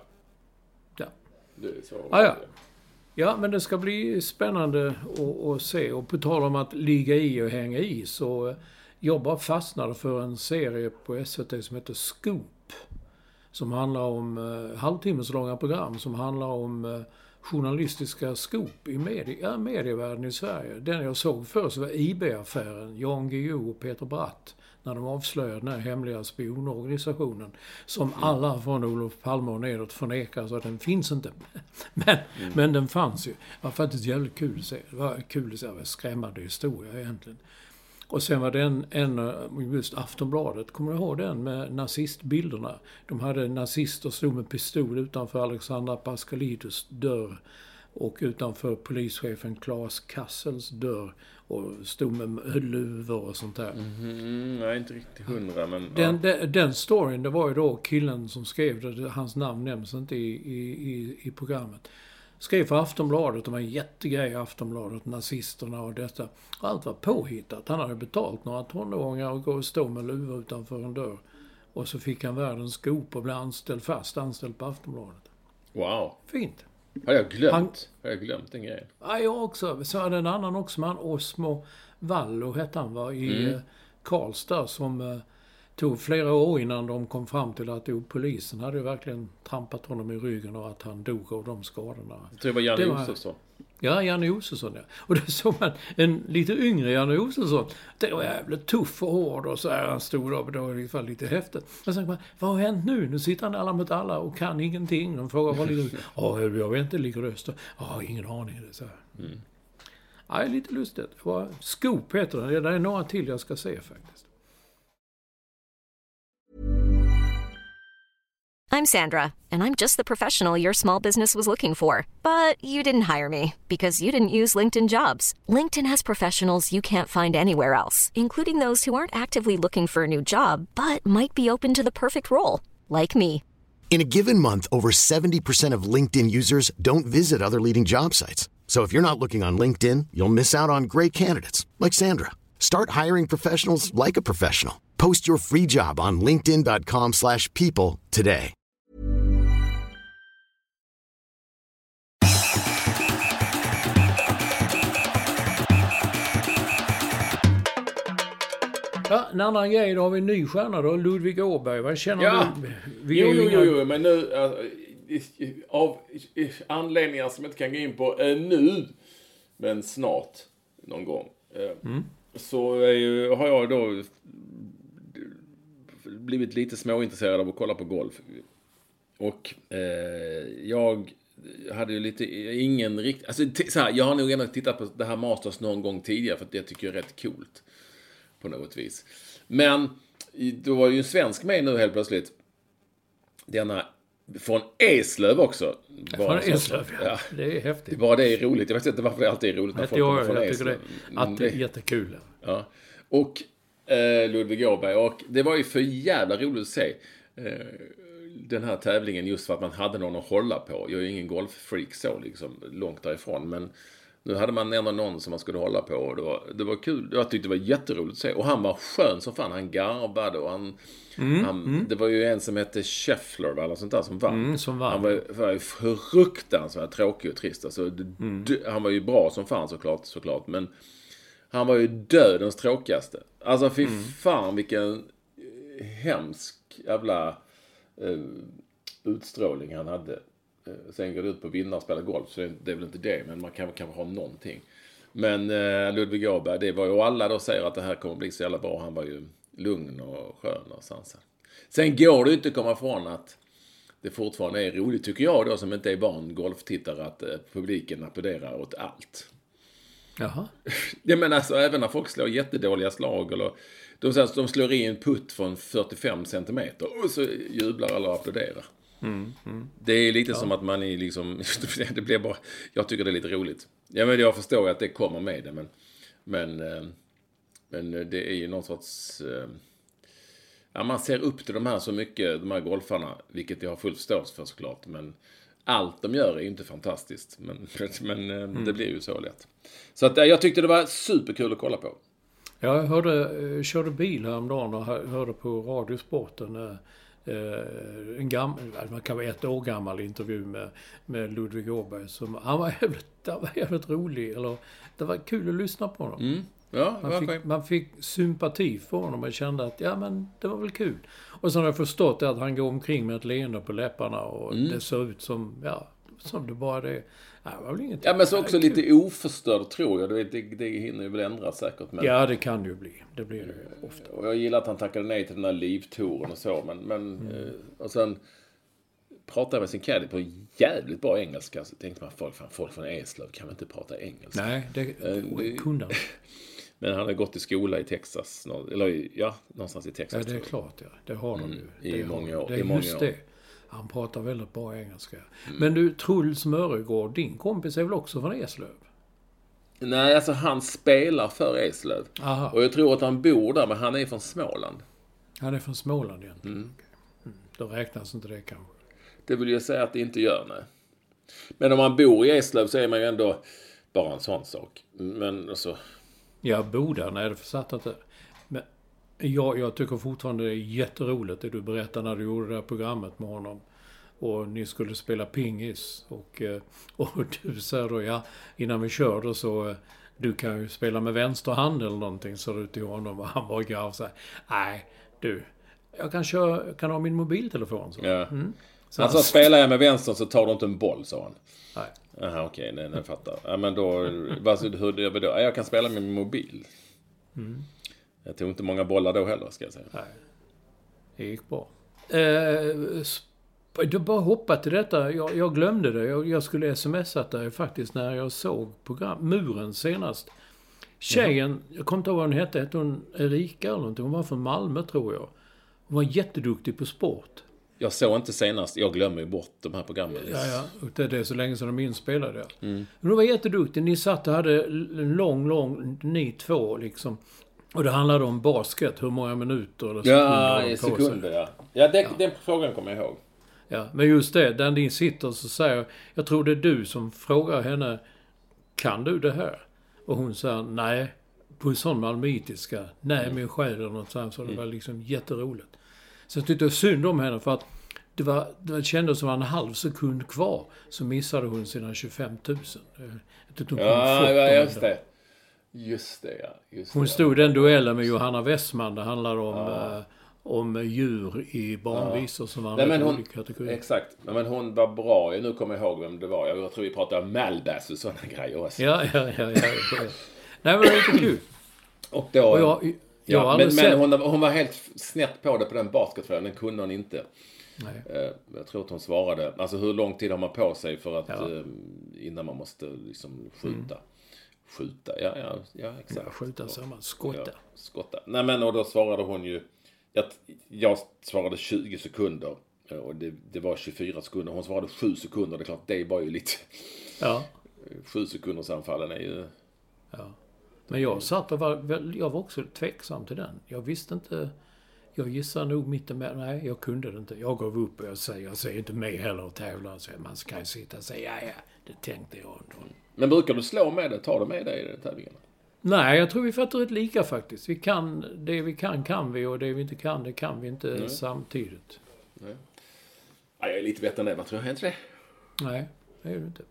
Ja. Det är så. Ah, ja. Ja, men det ska bli spännande att, att se. Och på tal om att ligga i och hänga i, så jag bara fastnade för en serie på S V T som heter Scoop. Som handlar om eh, halvtimmeslånga program som handlar om eh, journalistiska scoop i media, ja, medievärlden i Sverige. Den jag såg först var I B-affären, Jan Guillou och Peter Bratt, när de avslöjade den här hemliga spionorganisationen som alla från Olof Palme och nedåt förnekar, så att den finns inte. Men, mm. men den fanns ju. Det var faktiskt jävligt kul att se. Det var kul att se, det var skrämmande historia egentligen. Och sen var den en, just Aftonbladet, kommer du ihåg den med nazistbilderna? De hade nazister stod med pistol utanför Alexandra Pascalidous dörr och utanför polischefen Claes Kassels dörr och stod med luvor och sånt där. Mm, nej, inte riktigt hundra, men... Den, ja. den, den storyn, det var ju då killen som skrev det, hans namn nämns inte i, i, i, i programmet. Skrev för Aftonbladet, de var en jättegrej i Aftonbladet, nazisterna och detta. Allt var påhittat. Han hade betalt några tonåringar och gå och stå med luvor utanför en dörr. Och så fick han världens skop och blev anställd fast, anställd på Aftonbladet. Wow. Fint. Har jag glömt? Han, har jag glömt den grejen? Ja, jag också. Så hade en annan också, man Osmo Vallo hette han, var i mm. Karlstad, som eh, tog flera år innan de kom fram till att jo, polisen hade ju verkligen trampat honom i ryggen och att han dog av de skadorna. Jag tror det var Janne Josefsson. Ja, Janne Josefsson, ja. Och det såg man en lite yngre Janne Josefsson. Det var jävligt tuff och hård och så här. Han stod upp och det var i alla fall lite häftigt. Men sen man, vad har hänt nu? Nu sitter han alla mot alla och kan ingenting. De frågar vad ligger... Ja, jag vet inte, ligger röster. Ja, ingen aning. Det så här. Mm. Ja, det är lite lustigt. Det var Scoop heter den. Det är några till jag ska se faktiskt. I'm Sandra, and I'm just the professional your small business was looking for. But you didn't hire me because you didn't use LinkedIn Jobs. LinkedIn has professionals you can't find anywhere else, including those who aren't actively looking for a new job, but might be open to the perfect role, like me. In a given month, over seventy percent of LinkedIn users don't visit other leading job sites. So if you're not looking on LinkedIn, you'll miss out on great candidates like Sandra. Start hiring professionals like a professional. Post your free job on linkedin dot com slash people today. Ja, en annan grej, då har vi en ny stjärna då, Ludvig Åberg. Vad känner ja. du? Vi jo, jo, inga... jo, jo, men nu alltså, av anledningar som jag inte kan gå in på äh, nu, men snart någon gång. Äh, mm. Så äh, har jag då blivit lite småintresserad av att kolla på golf. Och äh, jag hade ju lite ingen riktigt... Alltså, t- så här, jag har nog ändå tittat på det här Masters någon gång tidigare för att jag tycker det är rätt coolt på något vis. Men då var ju en svensk med nu helt plötsligt. Denna från Eslöv också. Från Eslöv, ja. ja. Det är häftigt. Bara det är roligt. Jag vet inte varför det alltid är roligt när folk kommer från Eslöv. Jag tycker det, att det är jättekul. Ja. Och eh, Ludvig Åberg. Och det var ju för jävla roligt att se eh, den här tävlingen just för att man hade någon att hålla på. Jag är ju ingen golffreak så liksom långt därifrån. Men nu hade man ändå någon som man skulle hålla på. Och det var, det var kul. Jag tyckte det var jätteroligt att se. Och han var skön som fan. Han garbade och han... Mm, han mm. Det var ju en som hette Scheffler eller sånt där som vann. Mm, som vann. Han var, var ju fruktansvärt tråkig och trist. Alltså, mm. d- han var ju bra som fan såklart, såklart. Men han var ju dödens tråkigaste. Alltså fy mm. fan vilken hemsk jävla uh, utstrålning han hade. Sen går det ut på vinnare och spela golf, så det, det är väl inte det, men man kan kanske ha någonting. Men eh, Ludvig Åberg, det var ju, och alla då säger att det här kommer bli så jävla bra. Han var ju lugn och skön och sansad. Sen går det ju inte att komma ifrån att det fortfarande är roligt, tycker jag då, som inte är barn golftittare, att eh, publiken applåderar åt allt. Jaha. Jag menar alltså, även när folk slår jättedåliga slag, eller de, de slår i en putt från fyrtiofem centimeter och så jublar alla och applåderar. Mm, mm. Det är lite ja. som att man är liksom, det blir bara, jag tycker det är lite roligt. Ja, men jag förstår att det kommer med det, men men, men det är ju någon sorts, ja, man ser upp till de här så mycket, de här golfarna, vilket jag har full förståelse för såklart, men allt de gör är ju inte fantastiskt, men, men mm. det blir ju så lätt. Så att jag tyckte det var superkul att kolla på. Jag hörde, körde bil häromdagen och hörde på Radiosporten en gammal, man kan vara ett år gammal intervju med, med Ludvig Åberg, som han var jävligt, det var jävligt rolig, eller det var kul att lyssna på honom. Mm. Ja, man, fick, man fick sympati för honom och kände att ja, men det var väl kul. Och så har jag förstått att han går omkring med ett leende på läpparna och mm. det ser ut som, ja, som det bara det. Ja, det var väl inget. Ja, men så också lite oförstörd, tror jag. Det, det, det hinner ju väl ändra säkert. Men... Ja, det kan det ju bli. Det blir det ju ofta. Och jag gillar att han tackade nej till den här livtouren och så. Men, men mm. eh, och sen pratade med sin caddy på jävligt bra engelska. Så tänkte man, folk, folk från Eslöv kan väl inte prata engelska. Nej, det, det, det kunde han. Men han har gått i skola i Texas. Eller ja, någonstans i Texas. Ja, det är klart. Ja. Det har de ju. Mm, I det många år. Det är i många just år. det. Han pratar väldigt bra engelska. Mm. Men du, Truls Mörregård, din kompis är väl också från Eslöv? Nej, alltså han spelar för Eslöv. Aha. Och jag tror att han bor där, men han är från Småland. Han är från Småland egentligen. Mm. Mm. Då räknas inte det kanske. Det vill jag säga att det inte gör, nej. Men om man bor i Eslöv så är man ju ändå bara en sån sak. Men alltså... Jag bor där, nej det försatt att det... Men jag, jag tycker fortfarande det är jätteroligt det du berättade när du gjorde det här programmet med honom. Och ni skulle spela pingis. Och, och du säger då, ja, innan vi körde så... Du kan ju spela med vänsterhand eller någonting, så du till honom. Och han bara gav sig. Nej, du... Jag kan, köra, jag kan ha min mobiltelefon. Så. Ja. Mm. Så alltså, han... spelar jag med vänstern så tar du inte en boll, sa han. Nej. Jaha, okej, okay, nej, nej, jag fattar. Ja, men då, vad, hur gör vi då? Jag kan spela med min mobil. Mm. Jag tog inte många bollar då heller, ska jag säga. Nej, det gick bra. Eh, du bara hoppa till detta. Jag, jag glömde det. Jag, jag skulle smsat dig faktiskt när jag såg program, Muren senast. Tjejen, mm. jag kommer inte ihåg vad hon hette. Hette hon Erika eller någonting? Hon var från Malmö, tror jag. Hon var jätteduktig på sport. Jag såg inte senast. Jag glömmer ju bort de här programmen. Ja, ja. Och det är det så länge som de inspelade. Mm. Men hon var jätteduktig. Ni satt och hade en lång, lång, ni två liksom. Och det handlade om basket. Hur många minuter eller sekunder. Ja, sekunder, ja. Ja, det, ja. Den frågan kommer jag ihåg. Ja, men just det. Där ni sitter så säger jag tror det är du som frågar henne, kan du det här? Och hon säger, nej. På en sån malmöitiska. Nej, mm. min själ eller något sånt. Så det var liksom jätteroligt. Så jag tyckte synd om henne för att det, var, det kändes som en halv sekund kvar så missade hon sina tjugofem tusen. Jag tyckte hon ja, ja, just det. Just det, ja. Just hon det, stod ja. den duellen med Johanna Westman. Det handlar om, ja. eh, om djur i barnvisor ja. som var en olika kategorier. Exakt. Men hon var bra. Nu kommer jag ihåg vem det var. Jag tror vi pratade om Malbass och sådana grejer också. Ja, ja, ja. ja, ja. Nej, men det var lite kul. Och då... Och jag, Ja, men, men hon, hon var helt snett på det på den basketfrågan. Den kunde hon inte. Nej. Jag tror att hon svarade. Alltså hur lång tid har man på sig för att ja. innan man måste liksom skjuta. Mm. Skjuta, ja, ja, ja exakt. Ja, skjuta samma, skotta. Ja, skotta. Nej, men och då svarade hon ju. Jag, jag svarade tjugo sekunder. Och det, det var tjugofyra sekunder. Hon svarade sju sekunder. Det är klart, det var ju lite. Ja. sju sekunders anfallen är ju. Ja. Men jag satt och var, jag var också tveksam till den. Jag visste inte, jag gissar nog mitt emellan. Nej, jag kunde det inte. Jag gav upp och jag säger, jag säger inte med heller och tävlar. Så man ska ju sitta och säga, ja, ja, det tänkte jag ändå. Men brukar du slå med det? Tar du med dig i den tävlingen? Nej, jag tror vi fattar rätt lika faktiskt. Vi kan, det vi kan kan vi och det vi inte kan, det kan vi inte Nej. samtidigt. Nej. Ja, jag är lite vetande, vad tror jag inte det? Nej, det är du inte.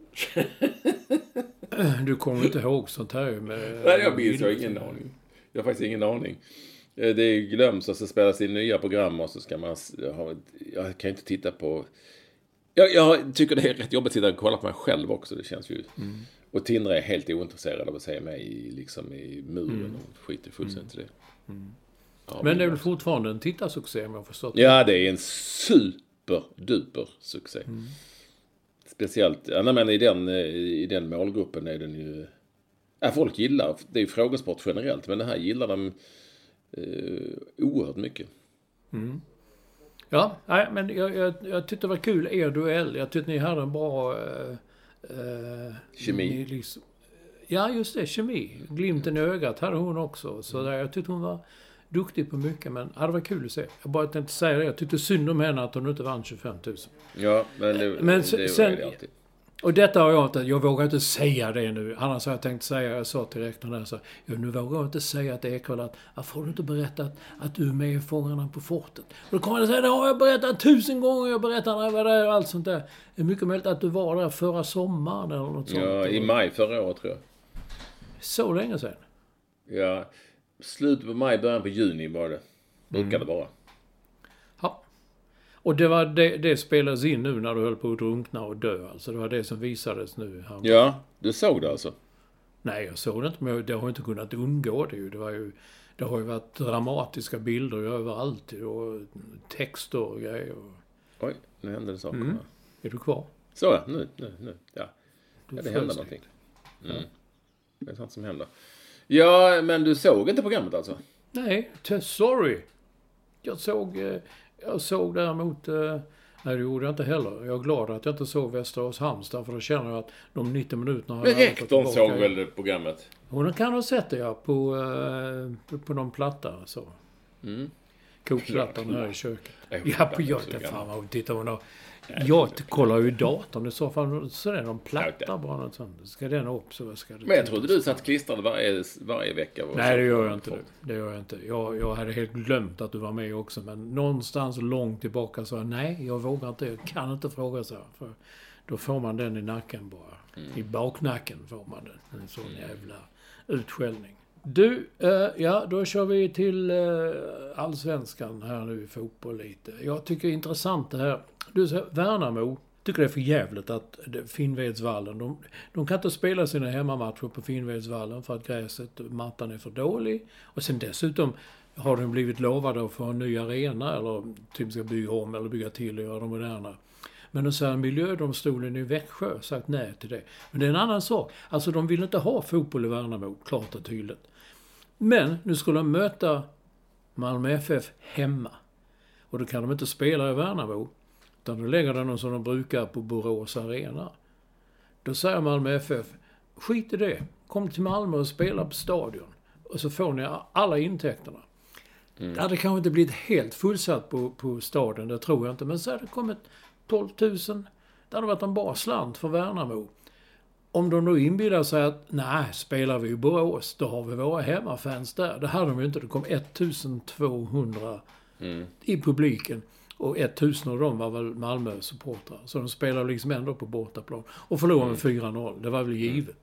Du kommer inte ihåg sånt här med... Nej, jag minns, jag har ingen aning. Jag har faktiskt ingen aning. Det är glöms och så spelas det in nya program och så ska man ha... Jag kan inte titta på Jag, jag tycker det är rätt jobbigt att sitta och kolla på mig själv också. Det känns ju... Mm. Och Tindra är helt ointresserad av att se mig i, liksom, i muren mm. och skiter fullständigt mm. i det. Mm. Ja, men det är väl fortfarande en tittarsuccé om jag har förstått det. Ja, det är en superduper succé. Mm. Speciellt, ja, men i den, i den målgruppen är den ju... Ja, folk gillar, det är ju frågesport generellt, men det här gillar de eh, oerhört mycket. Mm. Ja, nej, men jag, jag, jag tyckte det var kul, er duell. Jag tyckte ni hade en bra... Eh, eh, kemi. Liksom, ja, just det, kemi. Glimten i ögat hade hon också. Så där, jag tyckte hon var duktig på mycket, men ja, det var kul att se. Jag bara tänkte säga det. Jag tyckte synd om henne att hon inte vann tjugofem tusen. Ja, men det, men det, det sen, det alltid. Och detta har jag inte, jag vågar inte säga det nu. Annars har jag tänkt säga, jag sa till rektorn där så, ja, nu vågar jag inte säga att Ekwall att, att får du inte berätta att, att du är med i Fångarna på fortet. Och då kommer jag säga, det har jag berättat tusen gånger, jag berättar när jag var där och allt sånt där. Det är mycket möjligt att du var där förra sommaren eller något sånt. Ja, i maj förra året tror jag. Så länge sedan. Ja, slutet på maj, början på juni var det. Brukade mm. vara. Ja. Och det var det, det spelades in nu när du höll på att drunkna och dö. Alltså det var det som visades nu. Här. Ja, du såg det alltså? Nej, jag såg det inte, men det har inte kunnat undgå det ju. Det, var ju, det har ju varit dramatiska bilder överallt och texter och grejer. Oj, nu händer det saker. Mm. Är du kvar? Så ja, nu, nu, nu. Ja, ja det händer någonting. Mm. Ja. Det är sånt som händer. Ja, men du såg inte programmet alltså? Nej, t- sorry. Jag såg... Jag såg däremot... Nej, det gjorde jag inte heller. Jag är glad att jag inte såg Västerås Halmstad, för då känner jag att de nittio minuterna... Men rektorn såg väl det programmet? Hon kan ha sett det, ja. På, på någon platta, så. Mm. Kokplattan här i köket. Ja, på jag. Fan vad tittar hon då. Jag kollar ju datorn i så fall, så är de platta bara något sånt. Ska den upp så ska det... Men jag trodde du satt klistrad varje, varje vecka. Nej, det gör jag inte. Det, det gör jag inte. Jag, jag hade helt glömt att du var med också, men någonstans långt tillbaka så nej, jag vågar inte, jag kan inte fråga så här, för då får man den i nacken bara. Mm. I baknacken får man den. En sån mm. jävla utskällning. Du, eh, ja, då kör vi till eh, allsvenskan här nu i fotboll lite. Jag tycker det är intressant det här. Du säger, Värnamo tycker det är för jävligt att Finnvedsvallen, de, de kan inte spela sina hemmamatcher på Finnvedsvallen för att gräset, mattan är för dålig. Och sen dessutom har de blivit lovade att få en ny arena eller typ ska bygga om eller bygga till och göra dem moderna. Men då säger miljödomstolen i Växjö sagt nej till det. Men det är en annan sak. Alltså de vill inte ha fotboll i Värnamo, klart och tydligt. Men nu skulle de möta Malmö F F hemma. Och då kan de inte spela i Värnamo. Utan då lägger de någon som de brukar på Borås arena. Då säger Malmö F F, skit i det. Kom till Malmö och spela på stadion. Och så får ni alla intäkterna. Mm. Det hade kanske inte blivit helt fullsatt på, på stadion, det tror jag inte. Men så hade det kommit tolv tusen. Det hade varit en bra slant för Värnamo. Om de då inbillar sig att nej, spelar vi i Borås, då har vi våra hemmafans där. Det hade de ju inte. Det kom ettusentvåhundra mm. i publiken. Och ettusen av dem var väl Malmö-supportrar. Så de spelade liksom ändå på bortaplan. Och förlorade med mm. fyra noll. Det var väl givet.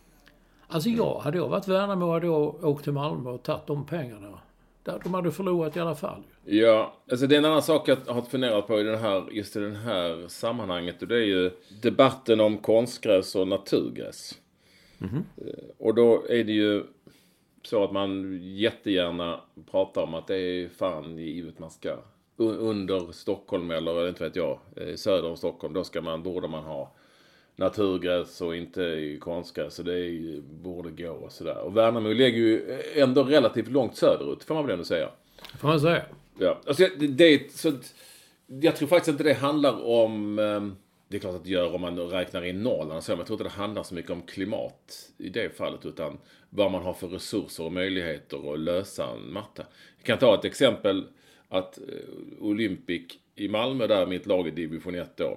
Alltså jag, hade jag varit Värnamo hade jag åkt till Malmö och tagit de pengarna. Där de hade förlorat i alla fall. Ja, alltså det är en annan sak jag har funderat på i den här, just i den här sammanhanget. Och det är ju debatten om konstgräs och naturgräs. Mm-hmm. Och då är det ju så att man jättegärna pratar om att det är fan givet man ska under Stockholm eller inte vet jag, söder om Stockholm, då ska man, borde man ha naturgräs och inte konstgräs, så det är, borde gå och sådär. Och Värnamo ligger ju ändå relativt långt söderut, får man väl ändå säga. Får man säga. Ja, alltså det, det så jag tror faktiskt inte det handlar om, det är klart att det gör om man räknar in Norrland, så jag tror inte det handlar så mycket om klimat i det fallet, utan vad man har för resurser och möjligheter att lösa en matta. Jag kan ta ett exempel, att Olympic i Malmö, där mitt lag i division ett då,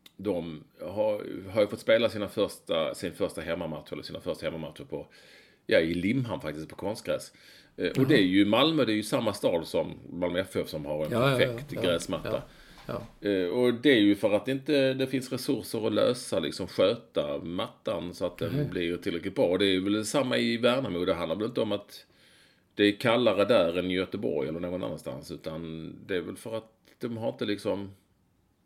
de har, har ju fått spela sina första, sin första hemmamatch eller sina första hemmamatcher på, ja, i Limhamn faktiskt, på konstgräs. Mm. Och det är ju Malmö, det är ju samma stad som Malmö F F som har en ja, perfekt ja, ja, gräsmatta. Ja, ja. Och det är ju för att det inte det finns resurser att lösa, liksom sköta mattan så att den mm. blir tillräckligt bra. Och det är väl samma i Värnamo, det handlar väl inte om att det är kallare där än i Göteborg eller någon annanstans, utan det är väl för att de har inte liksom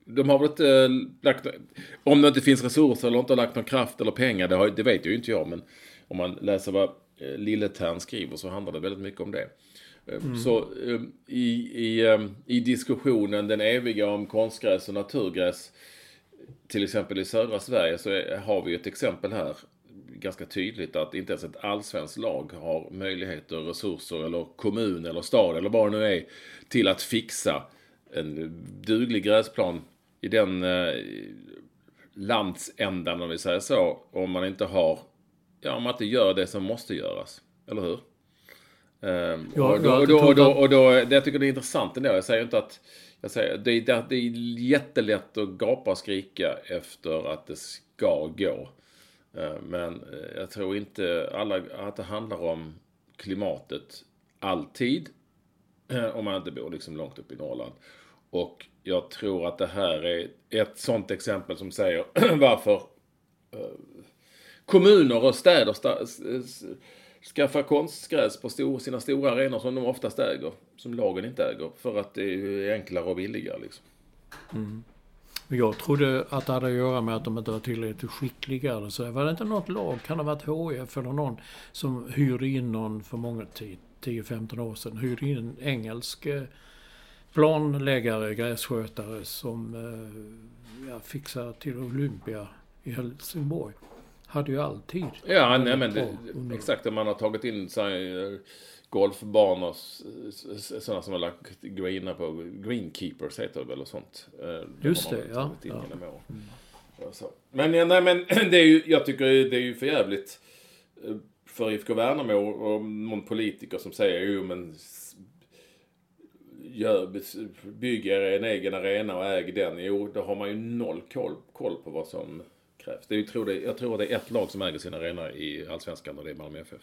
De har väl inte lagt, om det inte finns resurser eller inte har lagt någon kraft eller pengar, det, har, det vet ju inte jag, men om man läser vad Lilletern skriver så handlar det väldigt mycket om det. Mm. Så i, i, i diskussionen den eviga om konstgräs och naturgräs, till exempel i södra Sverige, så är, har vi ett exempel här ganska tydligt att inte ens ett allsvenskt lag har möjligheter, resurser eller kommun eller stad eller vad det nu är till att fixa en duglig gräsplan i den eh, landsändan, om vi säger så, om man inte har, ja, om man inte gör det som måste göras, eller hur? Um, ja, och då, och då, och då, och då det jag tycker det är intressant ändå. Jag säger inte att jag säger, det, är, det är jättelätt att gapa och skrika efter att det ska gå. Uh, men jag tror inte alla, att det handlar om klimatet alltid, uh, om man inte bor liksom långt upp i Norrland. Och jag tror att det här är ett sånt exempel som säger varför uh, kommuner och städer sta, skaffa konstgräs på stor, sina stora arenor som de oftast äger, som lagen inte äger, för att det är enklare och billigare liksom. Mm. Jag trodde att det hade att göra med att de inte var tillräckligt skickliga. Så var det inte något lag, kan det ha varit H F eller någon som hyrde in någon för många tid, tio femton år sedan, hyrde in en engelsk planläggare, grässkötare som ja, fixar till Olympia i Helsingborg. Hade ju alltid. Ja, nej, men det, exakt, om man har tagit in sig, golfbanor, sådana som har lagt greener på, greenkeepers heter det väl och sånt. Just det, ja. ja. Mm. Så. Men, ja, nej, men det är ju, jag tycker det är ju för jävligt för I F K Värnamo och någon politiker som säger jo men gör, bygger en egen arena och äger den. Jo, då har man ju noll koll, koll på vad som krävs. Det är ju, tror det, jag tror det är ett lag som äger sin arena i Allsvenskan och det är Malmö F F.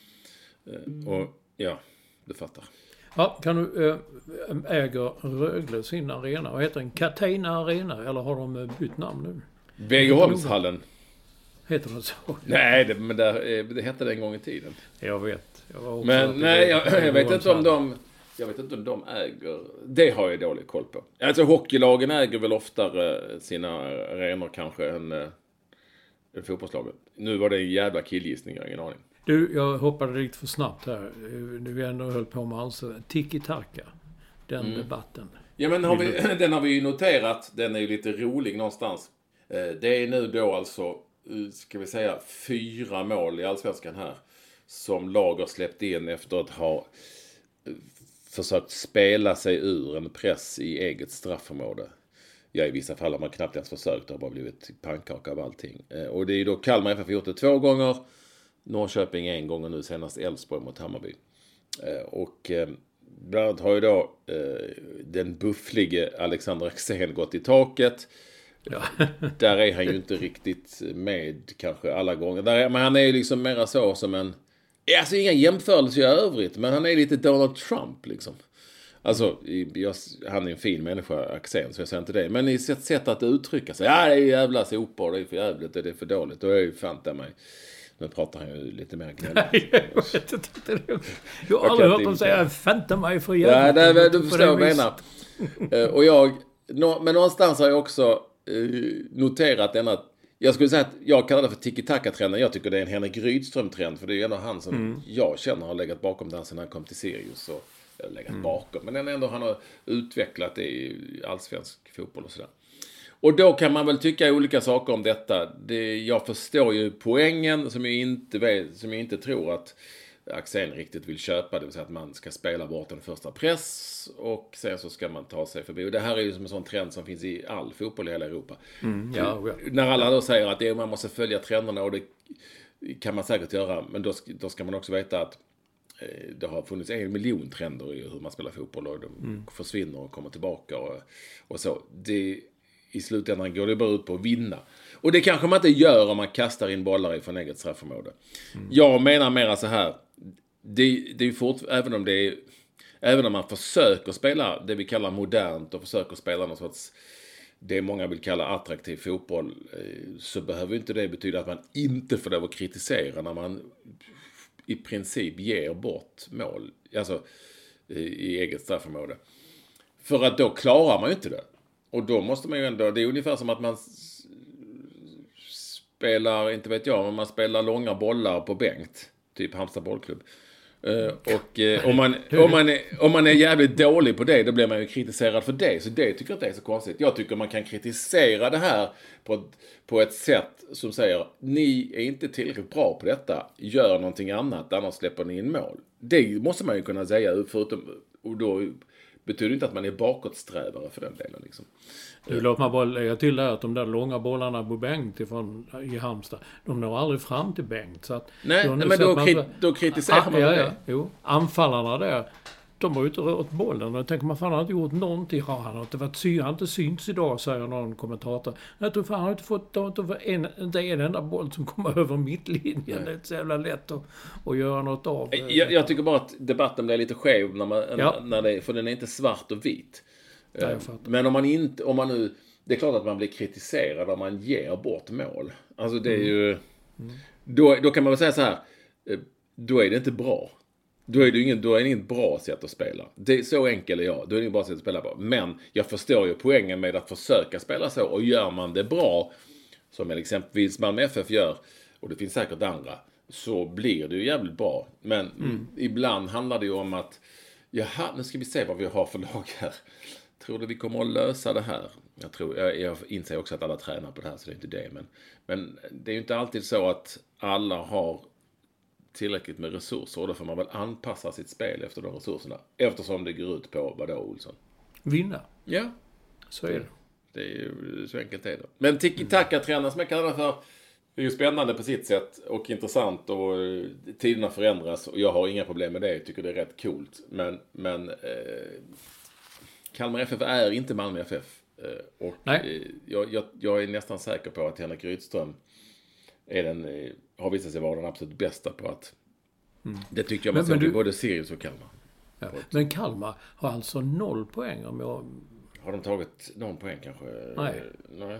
Mm. Och ja, du fattar. Ja, kan du äh, äger Rögle sin arena? Vad heter den? Katina Arena? Eller har de bytt namn nu? Begeholmshallen. Heter det så? Nej, det, men det, det hette det en gång i tiden. Jag vet. Jag var men nej, jag, jag vet inte om de... Jag vet inte om de äger... Det har jag dålig koll på. Alltså hockeylagen äger väl oftare sina arenor kanske än, än fotbollslagen. Nu var det en jävla killgissning, jag har ingen aning. Du, jag hoppade lite för snabbt här. Nu vi ändå höll på med ansvar. Tiki-taka. Den mm. debatten. Ja, men har vi, den har vi ju noterat. Den är ju lite rolig någonstans. Det är nu då alltså, ska vi säga, fyra mål i Allsvenskan här. Som lag har släppt in efter att ha försökt spela sig ur en press i eget straffområde. Ja, i vissa fall har man knappt ens försökt. Det har bara blivit pannkaka av allting. Och det är ju då Kalmar F F gjort det två gånger. Norrköping en gång och nu senast Elfsborg mot Hammarby. Och bland annat har ju då den bufflige Alexander Axén gått i taket. Ja. Där är han ju inte riktigt med kanske alla gånger. Där är, men han är ju liksom mera så som en... Alltså inga jämförelser i övrigt, men han är lite Donald Trump liksom. Alltså, jag, han är en fin människa, Axén, så jag säger inte det. Men i sitt sätt att uttrycka sig, ja det är jävla sopor, det är för jävligt, det är för dåligt. Då är ju fan där mig. Nu pratar han ju lite mer gnälligt. Nej, jag vet inte. Jag har aldrig hört dem säga, fanta mig för jävligt. Ja, det, du förstår vad jag menar. Och jag, men någonstans har jag också noterat denna... Jag skulle säga att jag kallar det för tiki-taka-trenden. Jag tycker det är en Henrik Rydström-trend. För det är en av han som mm. jag känner har legat bakom den sedan han kom till Sirius. Och, eller legat mm. bakom. Men den ändå han har utvecklat det i allsvensk fotboll och sådär. Och då kan man väl tycka olika saker om detta. Det, jag förstår ju poängen som jag inte vet, som jag inte tror att Axén riktigt vill köpa. Det vill säga att man ska spela bort den första press och sen så ska man ta sig förbi. Och det här är ju som en sån trend som finns i all fotboll i hela Europa. Mm, ja, ja. När alla då säger att det är, man måste följa trenderna och det kan man säkert göra. Men då, då ska man också veta att eh, det har funnits en miljon trender i hur man spelar fotboll och de mm. försvinner och kommer tillbaka och, och så. Det, i slutändan går det bara ut på att vinna. Och det kanske man inte gör om man kastar in bollar i från eget straffområde. Mm. Jag menar mera så här. Det, det är fort, även om det är, även om man försöker spela det vi kallar modernt och försöker spela något sorts, det många vill kalla attraktiv fotboll, så behöver inte det betyda att man inte får lov att kritisera när man i princip ger bort mål, alltså i eget straffområde. För att då klarar man ju inte det. Och då måste man ju ändå, det är ungefär som att man s- spelar, inte vet jag, men man spelar långa bollar på bänkt. Typ Halmstad bollklubb. Uh, och uh, om, man, om, man är, om man är jävligt dålig på det, då blir man ju kritiserad för det. Så det tycker jag inte är så konstigt. Jag tycker man kan kritisera det här på ett, på ett sätt som säger, ni är inte tillräckligt bra på detta, gör någonting annat, annars släpper ni in mål. Det måste man ju kunna säga, förutom, och då betyder inte att man är bakåtsträvare för den delen liksom. Du, låt mig bara lägga till där att de där långa bollarna på Bengt ifrån, i Halmstad, de når aldrig fram till Bengt. Så att Nej, men då, man, kri- då kritiserar ah, man ja, det. ja, jo. Anfallarna där, de har ju inte rört bollen. Och tänker man, fan, han har inte gjort någonting. Ja, han har inte varit sy- han har inte synts idag, säger någon kommentator. Jag tror fan, han har inte fått, det har inte varit en, det är en enda boll som kommer över mittlinjen. Nej. Det är inte så jävla lätt att, att göra något av. Jag, jag tycker bara att debatten blir lite skev när man, Ja. när det, för den är inte svart och vit. Ja, jag fattar. Men om man inte, om man nu, det är klart att man blir kritiserad om man ger bort mål. Alltså det är ju, mm. då, då kan man väl säga så här, då är det inte bra. Då är det ingen, då är det inget bra sätt att spela. Det är så enkelt är jag. Då är det inget bra sätt att spela på. Men jag förstår ju poängen med att försöka spela så. Och gör man det bra, som exempelvis Malmö F F gör, och det finns säkert andra, så blir det ju jävligt bra. Men mm. ibland handlar det ju om att, jaha, nu ska vi se vad vi har för lag här. Tror du vi kommer att lösa det här? Jag, tror, jag, jag inser också att alla tränar på det här, så det är inte det. Men, men det är ju inte alltid så att alla har tillräckligt med resurser, och då får man väl anpassa sitt spel efter de resurserna. Eftersom det går ut på, vadå, Olsson? Vinna. Ja. Så är det. Det är ju så enkelt är det. Men tiki-taka-trenden som jag kallar det för, det är ju spännande på sitt sätt och intressant, och tiderna förändras och jag har inga problem med det. Jag tycker det är rätt coolt. Men, men eh, Kalmar F F är inte Malmö F F. Eh, och Nej. Eh, jag, jag, jag är nästan säker på att Henrik Rydström är den, eh, har visat sig vara den absolut bästa på att mm. det tycker jag man såg i både Sirius och Kalmar. Ja. Men Kalmar har alltså noll poäng om jag... Har de tagit någon poäng kanske? Nej. Nej.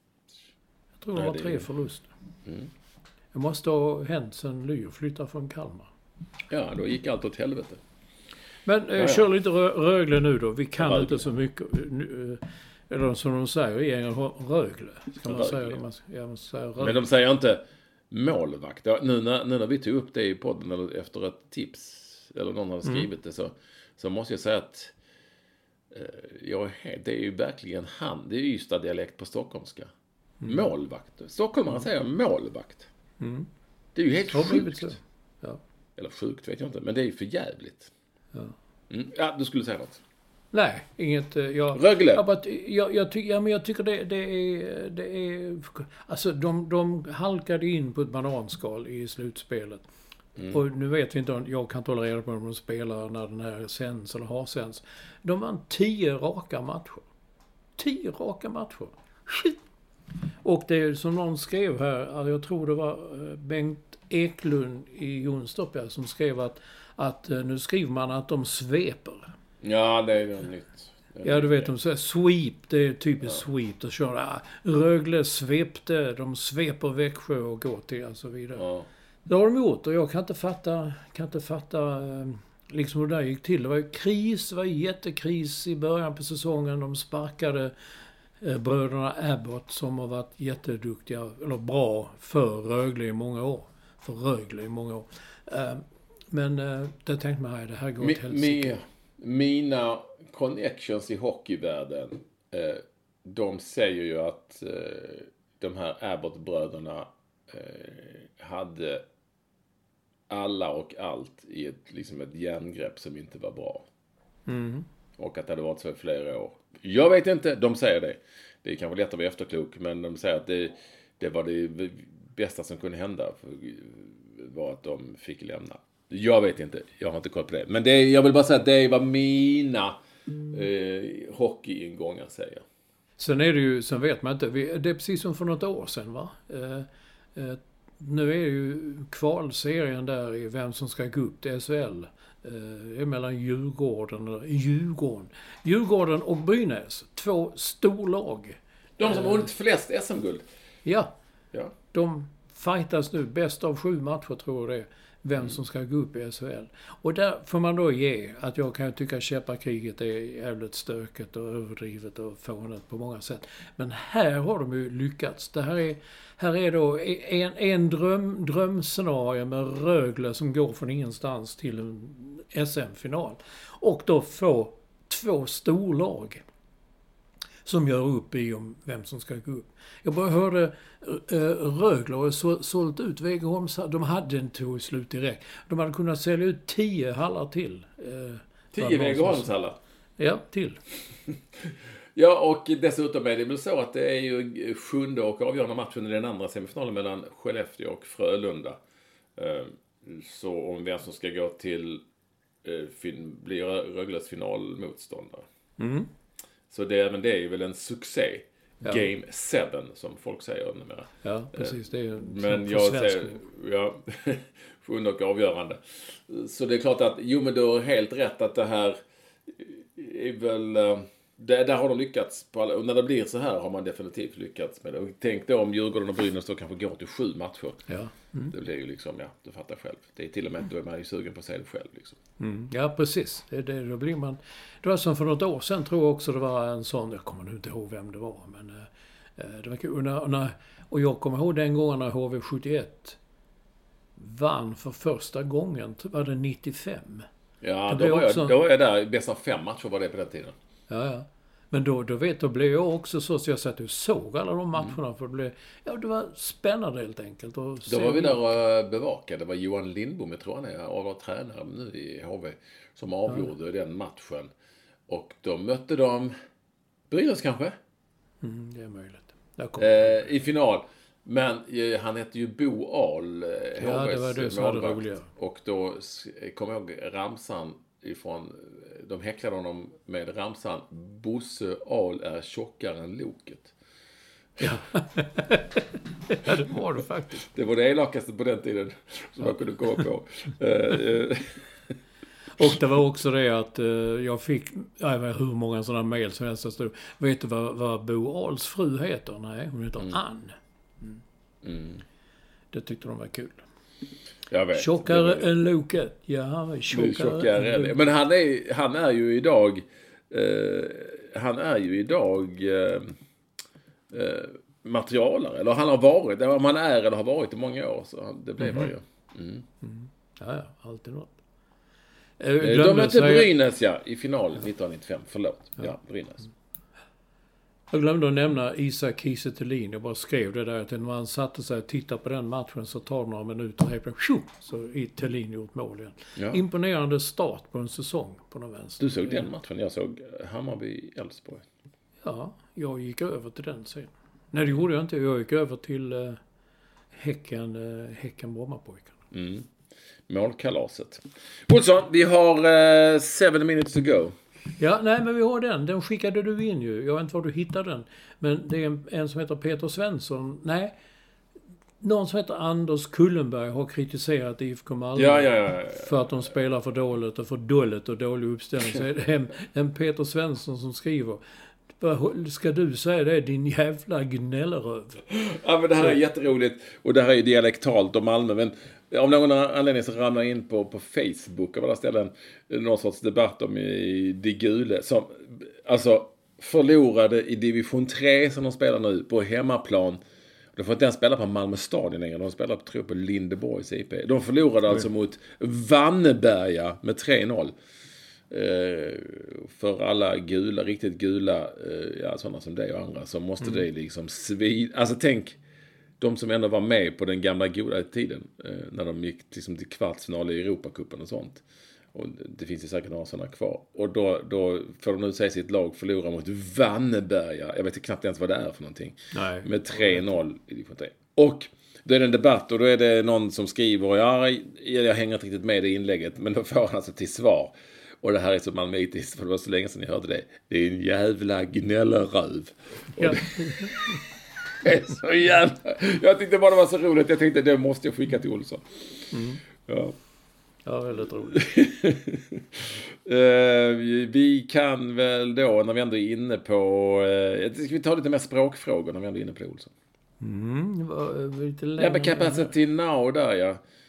Jag tror de har tre förluster. Mm. Det måste ha hänt sen Lyr flyttade från Kalmar. Ja, då gick allt åt helvete. Men eh, ja, ja. Kör lite rö- Rögle nu då. Vi kan Rögle. inte så mycket. Nu, eller som de säger i England, Rögle. Kan man Rögle. säga, man, ja, man säger Rögle. Men de säger inte målvakt. Ja, nu, när, nu när vi tog upp det i podden, eller efter ett tips, eller någon har skrivit mm. det, så, så måste jag säga att eh, jag är, det är ju verkligen han. Det är ju Ystad-dialekt på stockholmska. Mm. Målvakt. Stockholmare mm. säger målvakt. Mm. Det är ju helt sjukt. Ja. Eller sjukt vet jag inte, men det är ju för jävligt. Ja. Mm. Ja, du skulle säga något. Nej, inget... Jag, Rögle. Jag, bara, jag, jag, ty, ja, men jag tycker det, det, är, det är... Alltså, de, de halkade in på ett bananskal i slutspelet. Mm. Och nu vet vi inte om... Jag kan inte hålla reda på om de spelar när den här sänds eller har sänds. De vann tio raka matcher. Tio raka matcher. Shit. Och det är som någon skrev här, jag tror det var Bengt Eklund i Jonstorp som skrev att, att nu skriver man att de sveper. Ja, det är något nytt. Är ja, du vet, de säger sweep, det är typiskt ja. Sweep. Och kör, ah, Rögle svepte, de sveper Växjö och går till och så vidare. Ja. Det har de gjort och jag kan inte fatta, kan inte fatta liksom hur det där gick till. Det var ju kris, det var jättekris i början på säsongen. De sparkade bröderna Abbott som har varit jätteduktiga, eller bra för Rögle i många år. För Rögle i många år. Men det tänkte man, det här går åt helsike. Mina connections i hockeyvärlden, de säger ju att de här Abbott-bröderna hade alla och allt i ett, liksom ett järngrepp som inte var bra. Mm. Och att det hade varit så i flera år. Jag vet inte, de säger det. Det är kanske lätt att vara efterklok, men de säger att det, det var det bästa som kunde hända var att de fick lämna. Jag vet inte, jag har inte koll på det. Men det, jag vill bara säga att det var mina eh, hockeyingångar säger. Sen är det ju, sen vet man inte, det är precis som för något år sedan va? Eh, eh, nu är ju kvalserien där i vem som ska gå upp till S H L. Det är mellan Djurgården och Djurgården. Djurgården och Brynäs. Två storlag. De som har vunnit flest S M-guld. Ja. Ja. De fightas nu bäst av sju matcher tror jag det vem som ska gå upp i S H L. Och där får man då ge att jag kan tycka käpparkriget är jävligt stökigt och överdrivet och fånigt på många sätt. Men här har de ju lyckats. Det här är, här är då en, en dröm, drömscenario med Rögle som går från ingenstans till en S M-final. Och då få två storlag som gör upp i om vem som ska gå upp. Jag bara hörde äh, Rögle har så, sålt ut Vegeholms. De hade en tog slut direkt. De hade kunnat sälja ut tio hallar till. Äh, tio Vegeholmshallar? Ja, till. Ja, och dessutom är det väl så att det är ju sjunde och avgörande matchen i den andra semifinalen mellan Skellefteå och Frölunda. Äh, så om vem som ska gå till äh, fin, blir Rögles finalmotståndare. Mm. Så det, även det är väl en succé. Ja. Game seven som folk säger numera. Ja, precis. Det är ju men jag säger, ja, sjunde och avgörande. Så det är klart att, jo men du har helt rätt att det här är väl, det, där har de lyckats på alla, och när det blir så här har man definitivt lyckats med det. Och tänk då om Djurgården och Brynäs då kanske går till sju matcher. Ja. Mm. Det blir ju liksom, ja, du fattar själv. Det är till och med, då är man ju sugen på att säga det själv liksom. Mm. Ja, precis. Det, det, då blir man, det var som för något år sedan tror jag också det var en sån, jag kommer nu inte ihåg vem det var, men eh, det var kul. Och, när, när, och jag kommer ihåg den gången när H V sjuttioett vann för första gången, var det nittiofem. Ja, då var, också... jag, då var jag där, bästa fem matcher var det på den tiden. Ja, ja. Men då, då vet då blev jag också så, så jag satt och såg alla de matcherna. Mm. För det, blev, ja, det var spännande helt enkelt. Och då var vi där och bevakade. Det var Johan Lindbom, jag tror han är, och var tränare nu i H V, som avgjorde ja. den matchen. Och då mötte de Brynäs kanske? Mm, det är möjligt. Eh, I final. Men eh, han hette ju Bo Ahl, eh, ja, det var det som var det roliga. Och då kommer jag ihåg ramsan ifrån, de häcklade honom med ramsan Bosse Ahl är tjockare än loket. Ja, ja det var det faktiskt. Det var det elakaste på den tiden som man kunde komma på. Och det var också det att uh, jag fick, jag vet hur många sådana mejl som helst stod. Vet du vad, vad Bo Ahls fru heter? Nej, hon heter mm. Ann. Mm. Mm. Det tyckte de var kul. Jag vet. Tjockare var... än loket. Ja, tjockare, tjockare än loket. Men han är, han är ju idag eh, han är ju idag eh, eh, materialare. Eller han har varit, om han är eller har varit i många år. Så det blev mm. han ju. Mm. Mm. Ja, ja, alltid något. De mötte Brynäs, ja, i final nittonhundranittiofem. Förlåt. Ja, ja Brynäs. Jag glömde att nämna Isak Kiese Thelin. Jag bara skrev det där att när man satte sig och tittade på den matchen så tar det några minuter och helt plötsligt så är Thelin gjort mål igen. Ja. Imponerande start på en säsong på någon vänster. Du såg den matchen? Jag såg Hammarby-Elfsborg. Ja, jag gick över till den sen. Nej, det gjorde jag inte. Jag gick över till uh, Häcken, uh, Häcken-Brommapojkarna. Mm. Målkalaset. Olsson, vi har uh, seven minutes to go. Ja, nej men vi har den. Den skickade du in ju. Jag vet inte var du hittade den. Men det är en, en som heter Peter Svensson. Nej, någon som heter Anders Kullenberg har kritiserat I F K Malmö. Ja, ja, ja, ja. För att de spelar för dåligt och för dåligt och dålig uppställning. Så är det en, en Peter Svensson som skriver. Vad ska du säga det? Din jävla gnälleröv. Ja, men det här är jätteroligt. Och det här är dialektalt om Malmö. Men om någon anledning så ramlar in på, på Facebook och där ställen någon sorts debatt om i De Gule. Som, alltså förlorade i division tre som de spelar nu på hemmaplan. De får inte ens spela på Malmö stadion längre. De spelar tror jag, på Lindeborgs I P. De förlorade mm. alltså mot Vanneberga med tre noll. Uh, för alla gula, riktigt gula uh, ja, sådana som dig och andra så måste mm. det liksom svid... Alltså tänk de som ändå var med på den gamla goda tiden uh, när de gick liksom till kvartsfinal i Europacupen och sånt. Och det finns ju säkert några sådana kvar. Och då, då får de nu säga sitt lag förlora mot Vanneberga. Jag vet knappt ens vad det är för någonting. Nej. Med tre noll i division tre. Och då är det en debatt och då är det någon som skriver ja, jag hänger inte riktigt med i inlägget men då får han alltså till svar. Och det här är så malmöitiskt för det var så länge sedan jag hörde det. Det är en jävla gnälleröv. Ja. Det är så jävla... Jag tyckte bara det var så roligt. Jag tänkte det måste jag skicka till Olsson. Mm. Ja. Ja, väldigt roligt. uh, vi kan väl då, när vi ändå är inne på... Uh, ska vi ta lite mer språkfrågor när vi ändå är inne på Olsson? Mm, det var lite längre. Ja, men capacity now där, ja.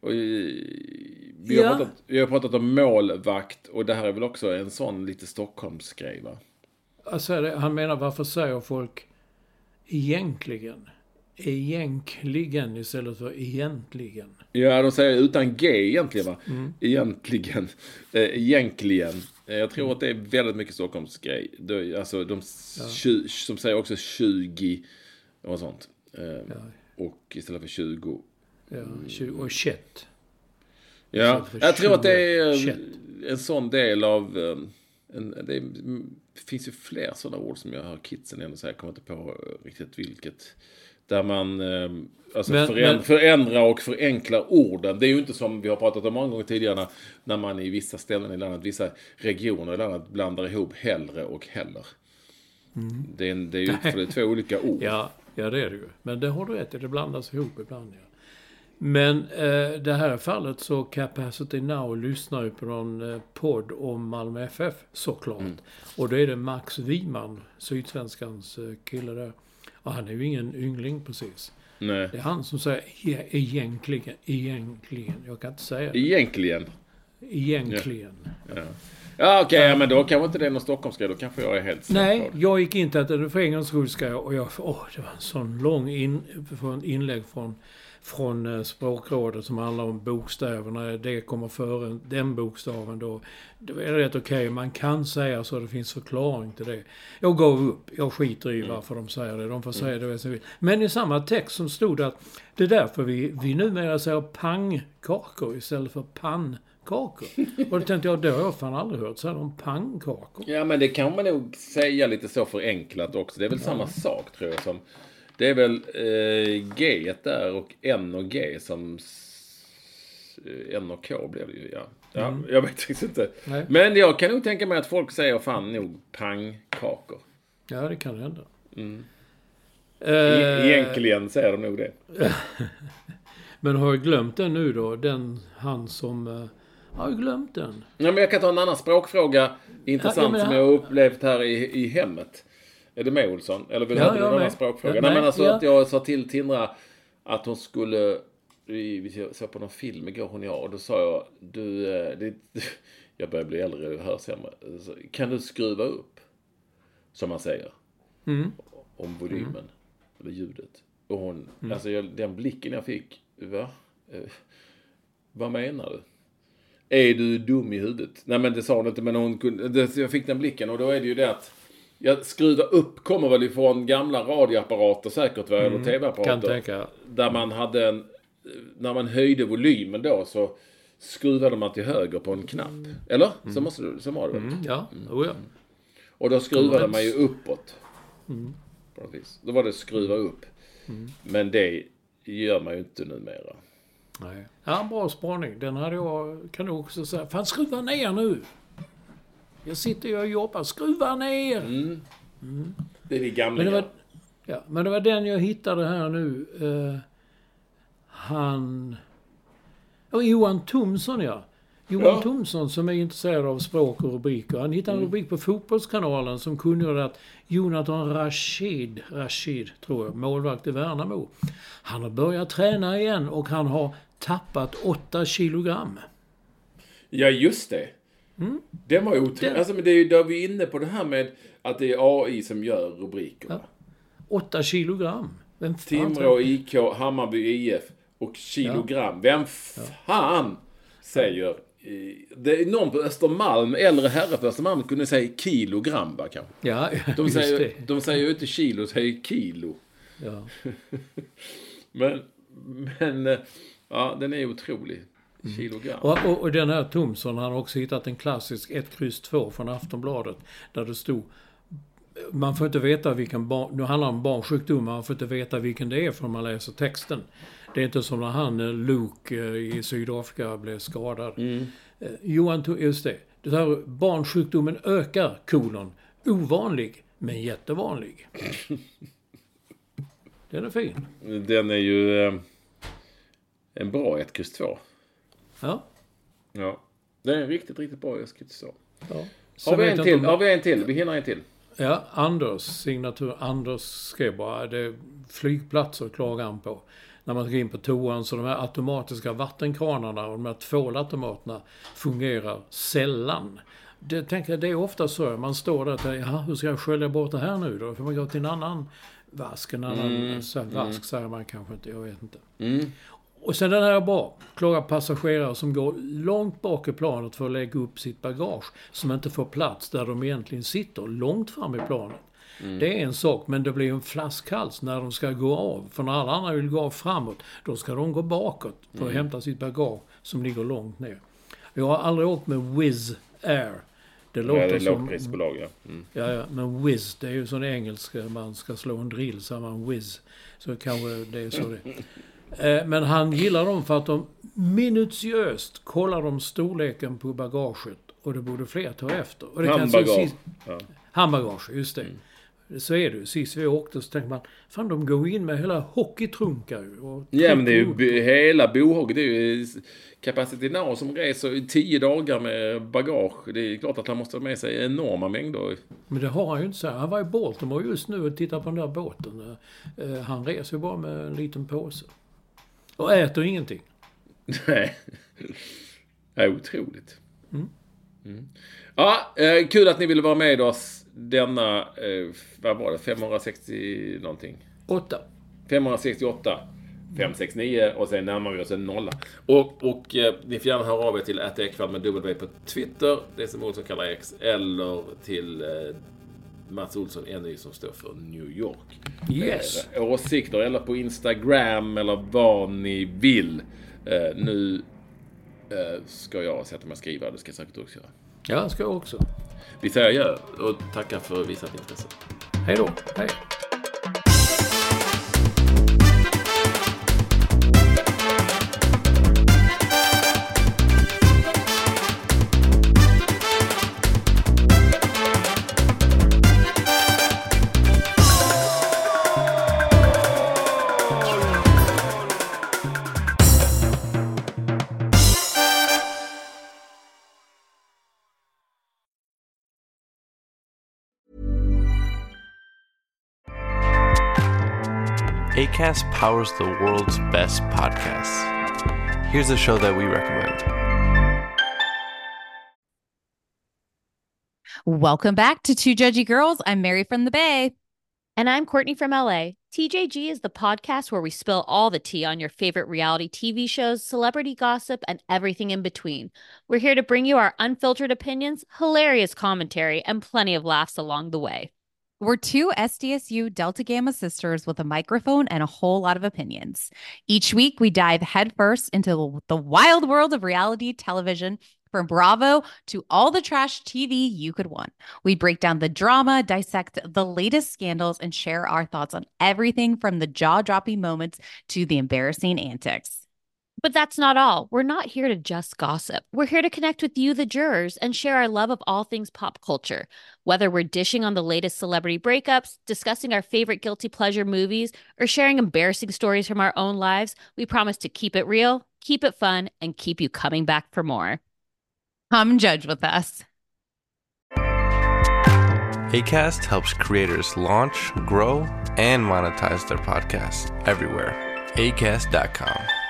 Och, vi, har Ja. pratat, vi har pratat om målvakt och det här är väl också en sån lite Stockholmsgrej, va? Alltså, han menar, varför säger folk egentligen? Egentligen istället för egentligen. Ja, de säger utan G egentligen, va? Mm. Egentligen. Eh, egentligen. Eh, jag tror att det är väldigt mycket Stockholmsgrej. De, alltså, de ja. tju, som säger också tjugo och sånt. Eh, ja. Och istället för tjugo. Ja, tjugo och shit. Ja, jag tror att det är shit. En sån del av... En, det, är, det finns ju fler sådana ord som jag hör kidsen ändå säga. Jag kommer inte på riktigt vilket... Där man eh, alltså men, föränd, men, förändrar och förenklar orden. Det är ju inte som vi har pratat om många gånger tidigare när, när man i vissa ställen i landet, vissa regioner i landet blandar ihop hellre och heller. Mm. Det, är, det är ju för det är två olika ord. Ja, ja, det är det ju. Men det har du rätt i, det blandas ihop ibland. Ja. Men eh, det här fallet så Capacity Now lyssnar ju på någon eh, podd om Malmö F F såklart. Mm. Och då är det Max Wiman, Sydsvenskans eh, kille där. Och han är ju ingen yngling precis. Nej. Det är han som säger ja, egentligen, egentligen. Jag kan inte säga det. Egentligen. Egentligen. Ja, ja. ja okej, okay, ja, men då kanske inte det är någon Stockholmsgrej. Då kanske jag är helt Nej, jag gick inte att det för en gångs skull ska jag, och jag, åh, det var en sån lång in, inlägg från från språkrådet som handlar om bokstäverna. Det kommer före den bokstaven då. Det är rätt okej. Okay. Man kan säga så, det finns förklaring till det. Jag gav upp. Jag skiter i varför de säger det. De får säga det vad jag vill. Men i samma text som stod att det är därför vi, vi numera säger pangkakor istället för pannkakor. Och då tänkte jag, det har jag fan aldrig hört säga om pannkakor. Ja, men det kan man nog säga lite så förenklat också. Det är väl ja. samma sak tror jag som... Det är väl eh, G där och N och G som eh, N och K blev det ju, ja. Ja, mm. Jag vet faktiskt inte. Nej. Men jag kan nog tänka mig att folk säger fan nog pannkakor. Ja, det kan hända. Mm. E- egentligen säger de nog det. Men har jag glömt den nu då? Den, han som... Uh, har jag glömt den? Ja, men jag kan ta en annan språkfråga. Intressant ja, ja, som jag har upplevt här i, i hemmet. Är det med Olsson? Eller vill du ha en annan språkfråga? Nej, men alltså ja. att jag sa till Tindra att hon skulle... Vi såg på någon film igår, hon och jag. Och då sa jag, du... Det, jag börjar bli äldre och hör sämre. Kan du skruva upp? Som man säger. Mm. Om volymen. Mm. Eller ljudet. Och hon... Mm. Alltså jag, den blicken jag fick. Va? Vad menar du? Är du dum i huvudet? Nej, men det sa hon inte. Men hon kunde... Jag fick den blicken. Och då är det ju det att... Jag skruva upp kommer väl ifrån gamla radioapparater säkert, va? Eller mm, tv-apparater. Där man hade en... När man höjde volymen då så skruvade man till höger på en knapp. Eller? Mm. Så, måste du, så var det väl? Mm, ja. Oh, ja. Och då skruvade man ju uppåt. Mm. På något vis. Då var det skruva upp. Mm. Men det gör man ju inte numera. Nej. Ja, bra spaning. Den hade jag, kan du också säga. Fan, skruva ner nu! Jag sitter ju och jobbar. Skruva ner! Mm. Mm. Det är det gamla. Men det var, ja, men det var den jag hittade här nu. Uh, han... Och Johan Thomsson, ja. Johan ja. Thomsson som är intresserad av språk och rubriker. Han hittade en rubrik på Fotbollskanalen som kunde att Jonathan Rashid, Rashid tror jag, målvakt i Värnamo. Han har börjat träna igen och han har tappat åtta kilogram. Ja, just det. Mm. Det var ju otroligt. Alltså, men det är ju där vi är inne på det här med att det är A I som gör rubriker. Ja. Åtta kilogram. Vem fan Timrå, I K, Hammarby, I F och kilogram. Ja. Vem fan säger... Det är någon på Östermalm, äldre herre på Östermalm kunde säga kilogram, va, kanske. Ja, de säger, det. De säger ju inte kilo, de säger kilo. Ja. men, men, ja, den är otrolig. Kilogram. Och, och, och den här Thomsson, han har också hittat en klassisk ett kryss två från Aftonbladet. Där det stod, man får inte veta vilken barn, nu handlar det om barnsjukdomar, man får inte veta vilken det är för man läser texten. Det är inte som när han, Luke i Sydafrika, blev skadad. Mm. Johan, just det. Det här barnsjukdomen ökar, kolon. Ovanlig, men jättevanlig. Den är fin. Den är ju eh, en bra ett kryss två. Ja. Ja. Det är en riktigt, riktigt bra ett kryss två. Ja. Har vi en till? Har vi en till? Vi hinner en till. Ja, Anders signatur. Anders skrev bara, det är flygplatser klagar han på. när man ska in på toan, så de här automatiska vattenkranarna och de här tvålautomaterna fungerar sällan. Det, tänker jag, det är ofta så. Man står där och tänker, ja, hur ska jag skölja bort det här nu då? Får man gå till en annan vask, en annan Mm, så här, vask säger man kanske inte, jag vet inte. Mm. Och sen den här bra, klara passagerare som går långt bak i planet för att lägga upp sitt bagage, som inte får plats där de egentligen sitter, långt fram i planet. Mm. Det är en sak, men det blir en flaskhals när de ska gå av. För när alla andra vill gå av framåt, då ska de gå bakåt för att mm. hämta sitt bagage som ligger långt ner. Jag har aldrig åkt med Wizz Air. Det låter ja, det är som... lågprisbolag, ja. Mm. ja. Ja, men Wizz, det är ju sån engelska, man ska slå en drill, så man Wizz. Så kanske det är så det. Men han gillar dem för att de minutiöst kollar de storleken på bagaget. Och det borde fler ta efter. Och det handbagage. Kan ja. Handbagage, just det. Mm. Så är det. Sist vi åkte så tänkte man, fan de går in med hela hockeytrunkar. Och ja, men det är ju b- hela bohag. Det är ju Capacity som reser i tio dagar med bagage. Det är klart att han måste ha med sig enorma mängder. Men det har han ju inte så. Han var i Baltimore just nu och tittade på den där båten. Han reser ju bara med en liten påse. Och äter ingenting. Nej. Det är otroligt. Mm. Mm. Ja, eh, kul att ni ville vara med oss denna, eh, vad var det, femhundrasextio någonting? åtta. femhundrasextioåtta. fem sex nio och sen närmar vi oss en nolla. Och, och eh, ni får gärna höra av er till att ekvall med W på Twitter, det som Olsson kallar X, eller till eh, Mats Olsson, N Y som står för New York. Yes. Eh, åsikter eller på Instagram eller vad ni vill. Eh, nu eh, ska jag sätta mig och skriva, det ska jag säkert också göra. Ja, ska jag också. Vi säger ja och tackar för visat intresse. Hej då. Hej. Acast powers the world's best podcasts. Here's a show that we recommend. Welcome back to Two Judgy Girls. I'm Mary from the Bay. And I'm Courtney from L A. T J G is the podcast where we spill all the tea on your favorite reality T V shows, celebrity gossip, and everything in between. We're here to bring you our unfiltered opinions, hilarious commentary, and plenty of laughs along the way. We're two S D S U Delta Gamma sisters with a microphone and a whole lot of opinions. Each week, we dive headfirst into the wild world of reality television, from Bravo to all the trash T V you could want. We break down the drama, dissect the latest scandals, and share our thoughts on everything from the jaw-dropping moments to the embarrassing antics. But that's not all. We're not here to just gossip. We're here to connect with you, the jurors, and share our love of all things pop culture. Whether we're dishing on the latest celebrity breakups, discussing our favorite guilty pleasure movies, or sharing embarrassing stories from our own lives, we promise to keep it real, keep it fun, and keep you coming back for more. Come judge with us. Acast helps creators launch, grow, and monetize their podcasts everywhere. acast dot com.